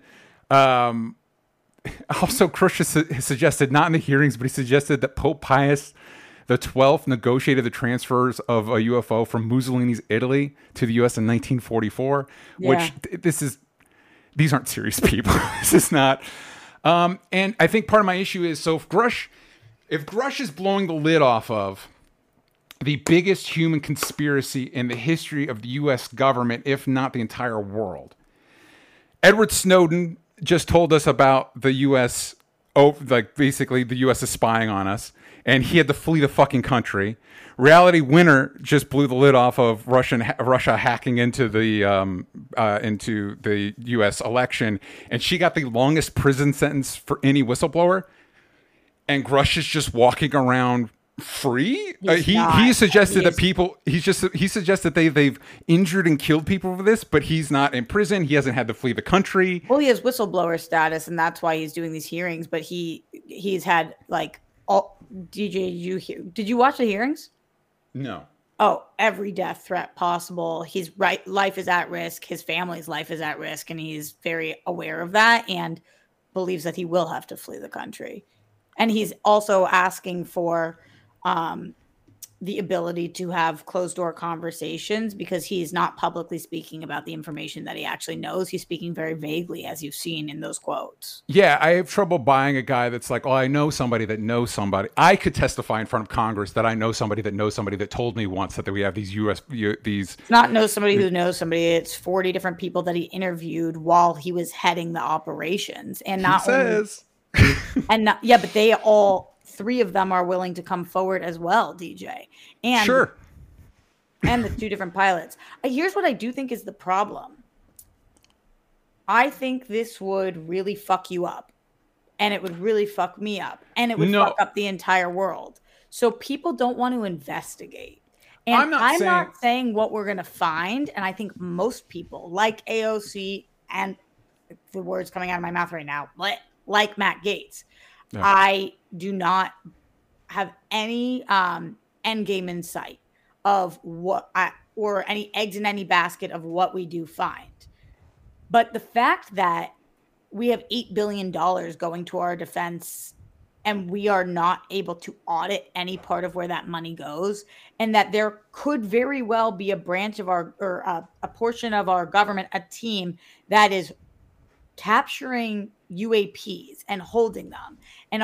also Krush has suggested, not in the hearings, but he suggested that Pope Pius the 12th negotiated the transfers of a UFO from Mussolini's Italy to the U.S. in 1944, which these aren't serious people. This is not. And I think part of my issue is, so if Grush is blowing the lid off of the biggest human conspiracy in the history of the U.S. government, if not the entire world, Edward Snowden just told us about the U.S., basically the U.S. is spying on us, and he had to flee the fucking country. Reality Winner just blew the lid off of Russia hacking into the U.S. election, and she got the longest prison sentence for any whistleblower. And Grush is just walking around free. He suggested they've injured and killed people for this, but he's not in prison. He hasn't had to flee the country. Well, he has whistleblower status, and that's why he's doing these hearings. But he's had like all DJ. Did you watch the hearings? No. Oh, every death threat possible. His life is at risk. His family's life is at risk, and he's very aware of that and believes that he will have to flee the country. And he's also asking for the ability to have closed door conversations because he's not publicly speaking about the information that he actually knows. He's speaking very vaguely, as you've seen in those quotes. Yeah, I have trouble buying a guy that's like, oh, I know somebody that knows somebody. I could testify in front of Congress that I know somebody that knows somebody that told me once that we have these It's not know somebody who knows somebody. It's 40 different people that he interviewed while he was heading the operations. And not he says. But they all... 3 of them are willing to come forward as well, DJ. And sure. And the 2 different pilots. Here's what I do think is the problem. I think this would really fuck you up. And it would really fuck me up. And it would fuck up the entire world. So people don't want to investigate. And I'm not saying what we're going to find. And I think most people, like AOC, and the words coming out of my mouth right now, like Matt Gaetz, yeah. I do not have any end game in sight of or any eggs in any basket of what we do find. But the fact that we have $8 billion going to our defense and we are not able to audit any part of where that money goes, and that there could very well be a branch of a portion of our government, a team that is capturing UAPs and holding them, and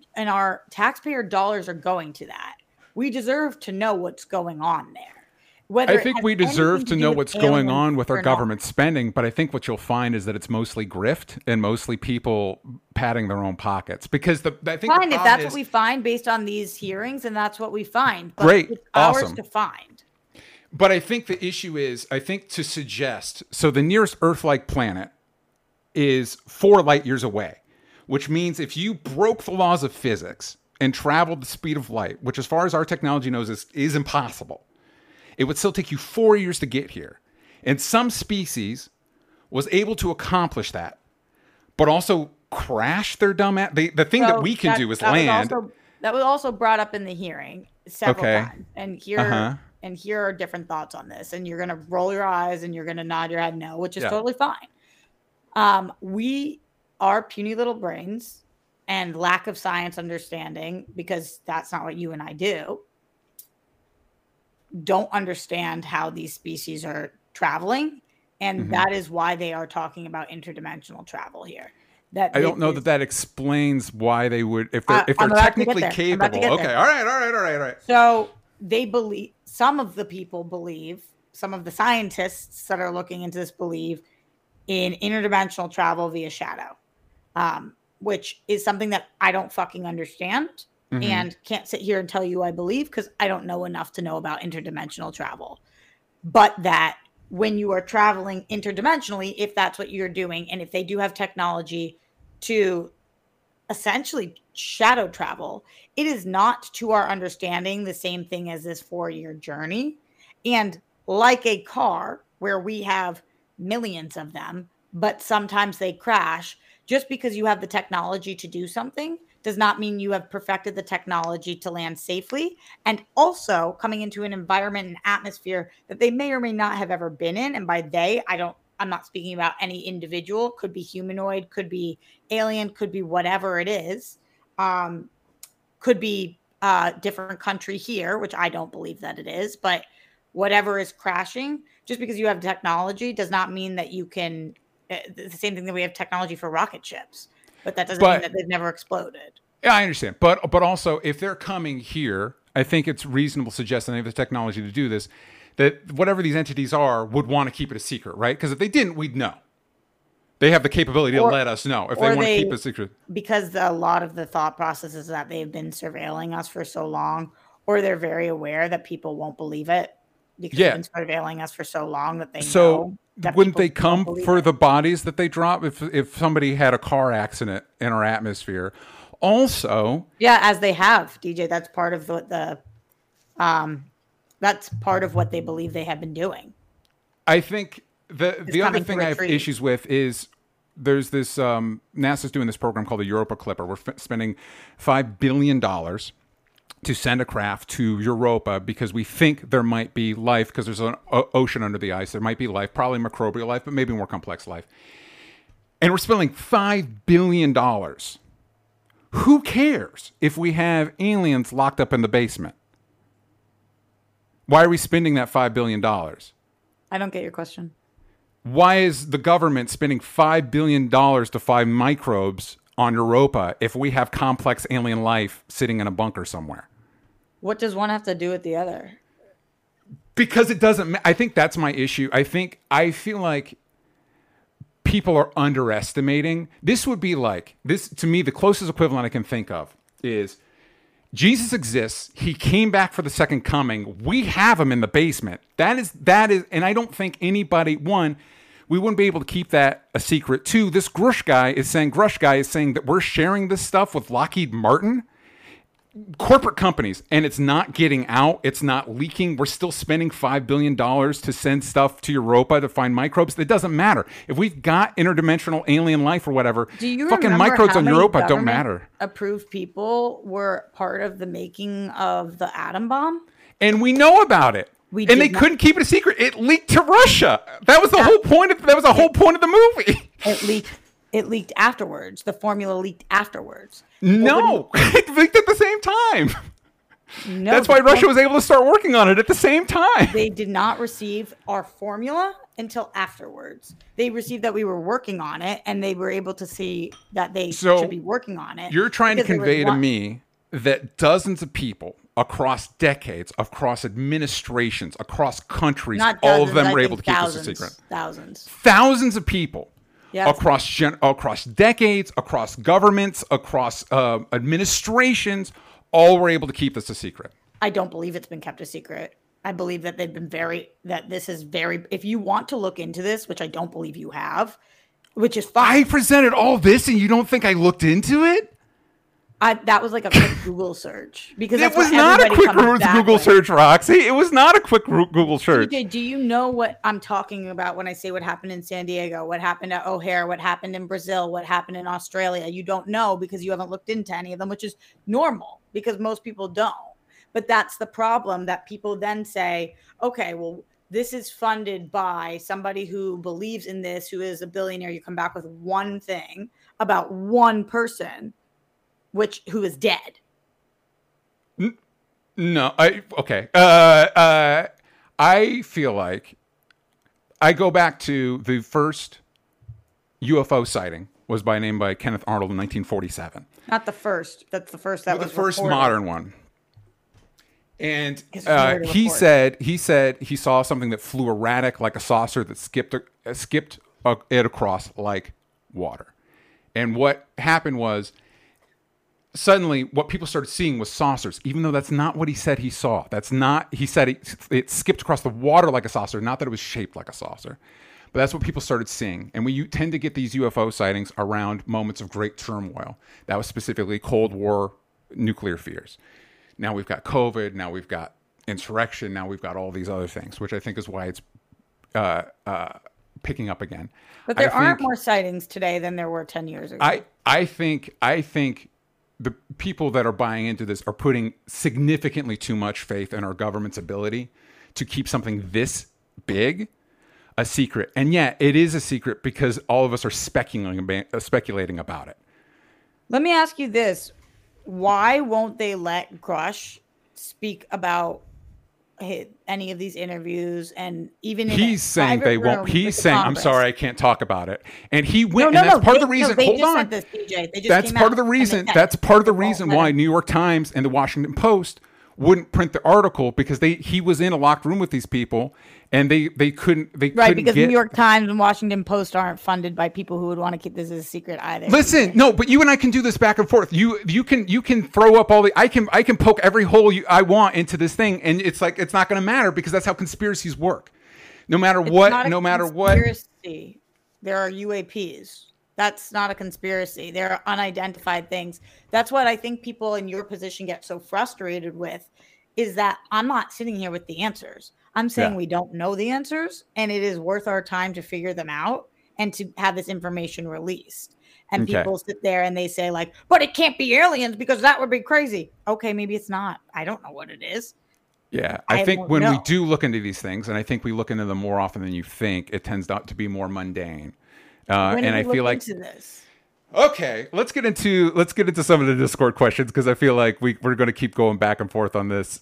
our taxpayer dollars are going to that. We deserve to know what's going on there. I think we deserve to know what's going on with our government spending, but I think what you'll find is that it's mostly grift and mostly people padding their own pockets. Because I think fine, if that's what we find based on these hearings, and that's what we find. But great, it's awesome. Ours to find. But I think the issue is, I think to suggest, so the nearest Earth-like planet is 4 light years away, which means if you broke the laws of physics and traveled the speed of light, which as far as our technology knows is impossible, it would still take you 4 years to get here. And some species was able to accomplish that, but also crash their dumb ass. The thing that we can do is land. That was also brought up in the hearing several times. And here are different thoughts on this. And you're going to roll your eyes and you're going to nod your head no, which is totally fine. We are puny little brains and lack of science understanding, because that's not what you and I do, don't understand how these species are traveling, and that is why they are talking about interdimensional travel here. I don't know that explains why they would, if they're technically capable. Okay, all right. So they believe, some of the people believe, some of the scientists that are looking into this believe in interdimensional travel via shadow, which is something that I don't fucking understand. And can't sit here and tell you I believe, because I don't know enough to know about interdimensional travel. But that when you are traveling interdimensionally, if that's what you're doing, and if they do have technology to essentially shadow travel, it is not, to our understanding, the same thing as this 4-year journey. And like a car, where we have millions of them, but sometimes they crash, just because you have the technology to do something does not mean you have perfected the technology to land safely, and also coming into an environment and atmosphere that they may or may not have ever been in. And by they, I'm not speaking about any individual, could be humanoid, could be alien, could be whatever it is, could be a different country here, which I don't believe that it is, but whatever is crashing, just because you have technology does not mean that you can, the same thing that we have technology for rocket ships. But that doesn't mean that they've never exploded. Yeah, I understand. But also, if they're coming here, I think it's reasonable to suggest that they have the technology to do this, that whatever these entities are would want to keep it a secret, right? Because if they didn't, we'd know. They have the capability to let us know if they want to keep it a secret. Because a lot of the thought process is that they've been surveilling us for so long, or they're very aware that people won't believe it, because they've been surveilling us for so long that they know. Wouldn't they come for the bodies that they drop if somebody had a car accident in our atmosphere? Also, as they have, DJ. That's part of that's part of what they believe they have been doing. I think the other thing I have issues with is there's this NASA's doing this program called the Europa Clipper. We're spending $5 billion to send a craft to Europa because we think there might be life, because there's an ocean under the ice. There might be life, probably microbial life, but maybe more complex life. And we're spending $5 billion. Who cares if we have aliens locked up in the basement? Why are we spending that $5 billion? I don't get your question. Why is the government spending $5 billion to find microbes on Europa if we have complex alien life sitting in a bunker somewhere? What does one have to do with the other? Because it doesn't. I think that's my issue. I feel like people are underestimating. This would be like this to me. The closest equivalent I can think of is Jesus exists. He came back for the second coming. We have him in the basement. That is, and I don't think anybody, one, we wouldn't be able to keep that a secret. Two, this Grush guy is saying that we're sharing this stuff with Lockheed Martin, corporate companies, and it's not getting out. It's not leaking. We're still spending $5 billion to send stuff to Europa to find microbes. It doesn't matter. If we've got interdimensional alien life or whatever, fucking microbes on Europa don't matter. Approved people were part of the making of the atom bomb. And we know about it. They couldn't keep it a secret. It leaked to Russia. That was the whole point of the movie. It leaked afterwards. The formula leaked afterwards. No, it leaked at the same time. No, that's why Russia was able to start working on it at the same time. They did not receive our formula until afterwards. They received that we were working on it, and they were able to see that they should be working on it. You're trying to convey to me that dozens of people across decades, across administrations, across countries, Not all dozens, of them I were think able to keep this a thousands, secret. Thousands of people across decades, across governments, across administrations, all were able to keep this a secret. I don't believe it's been kept a secret. I believe that they've been if you want to look into this, which I don't believe you have, which is fine. I presented all this and you don't think I looked into it? That was like a quick Google search because it was not a quick Google search, Roxy. It was not a quick Google search. DJ, do you know what I'm talking about when I say what happened in San Diego, what happened at O'Hare, what happened in Brazil, what happened in Australia? You don't know because you haven't looked into any of them, which is normal because most people don't. But that's the problem, that people then say, okay, well, this is funded by somebody who believes in this, who is a billionaire. You come back with one thing about one person who is dead. No, okay. I feel like I go back to the first UFO sighting was named by Kenneth Arnold in 1947. Not the first. That's the first that was the first reported. Modern one. And he said he saw something that flew erratic like a saucer that skipped it across like water. And what happened was, suddenly what people started seeing was saucers, even though that's not what he said he saw. He said it skipped across the water like a saucer, not that it was shaped like a saucer. But that's what people started seeing. And you tend to get these UFO sightings around moments of great turmoil. That was specifically Cold War nuclear fears. Now we've got COVID. Now we've got insurrection. Now we've got all these other things, which I think is why it's picking up again. But there aren't more sightings today than there were 10 years ago. I think the people that are buying into this are putting significantly too much faith in our government's ability to keep something this big a secret. And yeah, it is a secret because all of us are speculating about it. Let me ask you this. Why won't they let Grush speak about any of these interviews? And even he's saying they won't. He's saying, I'm sorry, I can't talk about it. And he went, and that's part of the reason. Hold on. That's part of the reason. That's part of the reason why New York Times and the Washington Post wouldn't print the article, because he was in a locked room with these people and they couldn't because New York Times and Washington Post aren't funded by people who would want to keep this as a secret either. Listen, no, but you and I can do this back and forth. You can throw up all the I can poke every hole I want into this thing, and it's like it's not going to matter, because that's how conspiracies work. No matter what. There are UAPs. That's not a conspiracy. There are unidentified things. That's what I think people in your position get so frustrated with, is that I'm not sitting here with the answers. I'm saying we don't know the answers, and it is worth our time to figure them out and to have this information released. And people sit there and they say, like, but it can't be aliens because that would be crazy. Okay, maybe it's not. I don't know what it is. Yeah, I think when we do look into these things, and I think we look into them more often than you think, it tends not to be more mundane. And I feel like this. Okay, let's get into some of the Discord questions, because I feel like we're going to keep going back and forth on this.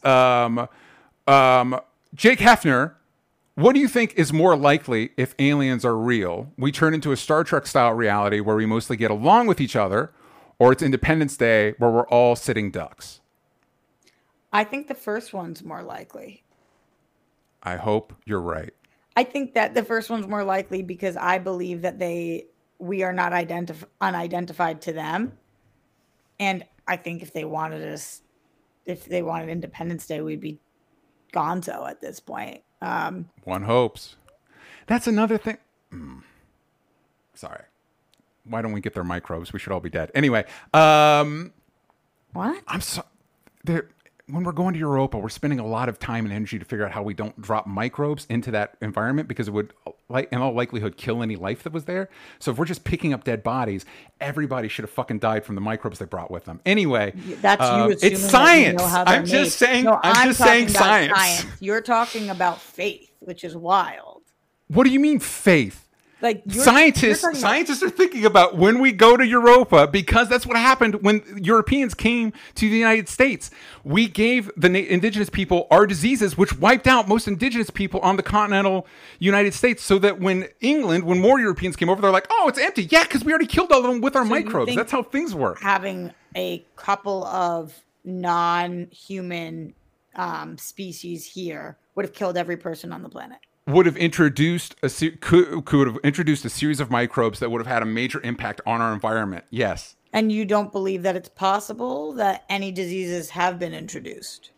Jake Hefner, what do you think is more likely if aliens are real? We turn into a Star Trek style reality where we mostly get along with each other, or it's Independence Day where we're all sitting ducks? I think the first one's more likely. I hope you're right. I think that the first one's more likely because I believe that we are not unidentified to them. And I think if they wanted Independence Day, we'd be gonzo at this point. One hopes. That's another thing. Sorry. Why don't we get their microbes? We should all be dead. Anyway. What? I'm sorry. When we're going to Europa, we're spending a lot of time and energy to figure out how we don't drop microbes into that environment, because it would, in all likelihood, kill any life that was there. So if we're just picking up dead bodies, everybody should have fucking died from the microbes they brought with them. Anyway, that's you. It's science. I'm just saying. No, I'm just saying science. You're talking about faith, which is wild. What do you mean faith? Like scientists are thinking about when we go to Europa, because that's what happened when Europeans came to the United States. We gave the indigenous people our diseases, which wiped out most indigenous people on the continental United States, so that when more Europeans came over, they're like, oh, it's empty. Yeah, because we already killed all of them with our microbes. That's how things work. Having a couple of non-human species here would have killed every person on the planet. Would have introduced could have introduced a series of microbes that would have had a major impact on our environment. Yes. And you don't believe that it's possible that any diseases have been introduced?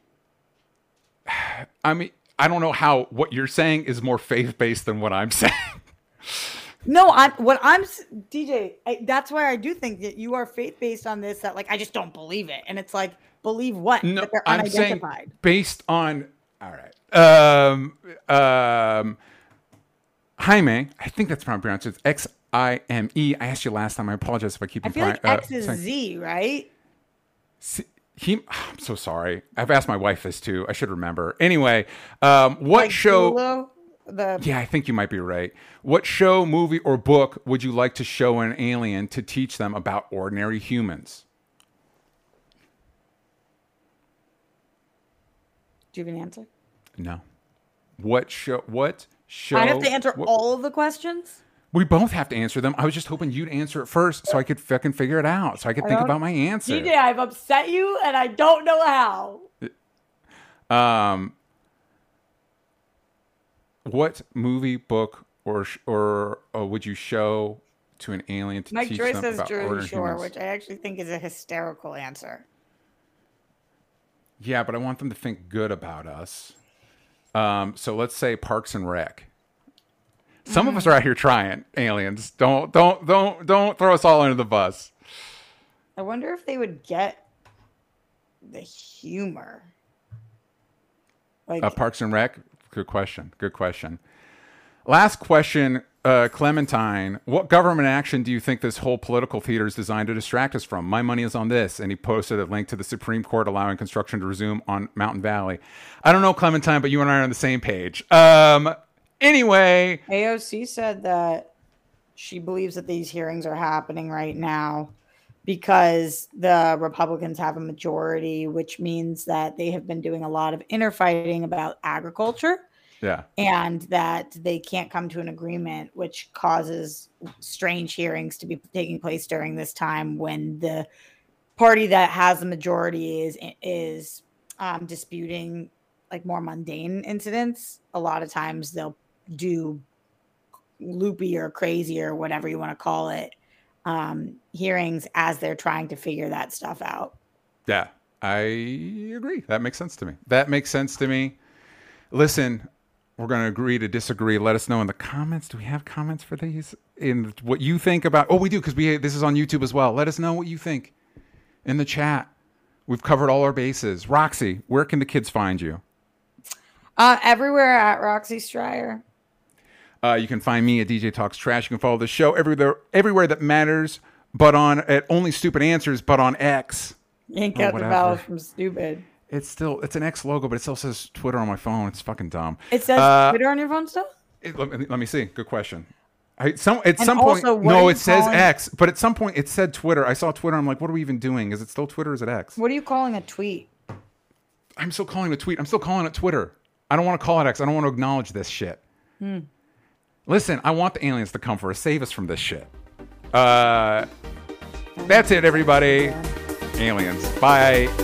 I mean, I don't know how what you're saying is more faith-based than what I'm saying. No, DJ, that's why I do think that you are faith-based on this, that like, I just don't believe it. And it's like, believe what? No, that they're I'm unidentified. saying based on, all right. Jaime, I think that's how I pronounce it. It's Xime. I asked you last time. I apologize if I keep. I feel like X is Z, right? I'm so sorry. I've asked my wife this too. I should remember. Anyway, what like show? Yeah, I think you might be right. What show, movie, or book would you like to show an alien to teach them about ordinary humans? Do you have an answer? No. What show? I have to answer all of the questions? We both have to answer them. I was just hoping you'd answer it first so I could fucking figure it out. So I could think about my answer. DJ, I've upset you and I don't know how. What movie, book, or would you show to an alien to teach them about ordinary humans? Which I actually think is a hysterical answer. Yeah, but I want them to think good about us. So let's say Parks and Rec. Some of us are out here trying aliens. Don't throw us all under the bus. I wonder if they would get the humor. Like Parks and Rec. Good question. Last question, Clementine. What government action do you think this whole political theater is designed to distract us from? My money is on this. And he posted a link to the Supreme Court allowing construction to resume on Mountain Valley. I don't know, Clementine, but you and I are on the same page. Anyway. AOC said that she believes that these hearings are happening right now because the Republicans have a majority, which means that they have been doing a lot of inner fighting about agriculture. Yeah. And that they can't come to an agreement, which causes strange hearings to be taking place during this time when the party that has the majority is disputing like more mundane incidents. A lot of times they'll do loopy or crazy or whatever you want to call it hearings as they're trying to figure that stuff out. Yeah, I agree. That makes sense to me. Listen, we're going to agree to disagree. Let us know in the comments. Do we have comments for these? In what you think about... Oh, we do, because this is on YouTube as well. Let us know what you think in the chat. We've covered all our bases. Roxy, where can the kids find you? Everywhere at Roxy Stryer. You can find me at DJ Talks Trash. You can follow the show everywhere that matters, but at Only Stupid Answers, but on X. You ain't got the vowels from stupid. It's an X logo, but it still says Twitter on my phone. It's fucking dumb. It says Twitter on your phone still? Let me see. Good question. At some point, no, it says X, but at some point it said Twitter. I saw Twitter. I'm like, what are we even doing? Is it still Twitter or is it X? What are you calling a tweet? I'm still calling it a tweet. I'm still calling it Twitter. I don't want to call it X. I don't want to acknowledge this shit. Listen, I want the aliens to come for us. Save us from this shit. That's it, everybody. Aliens. Bye.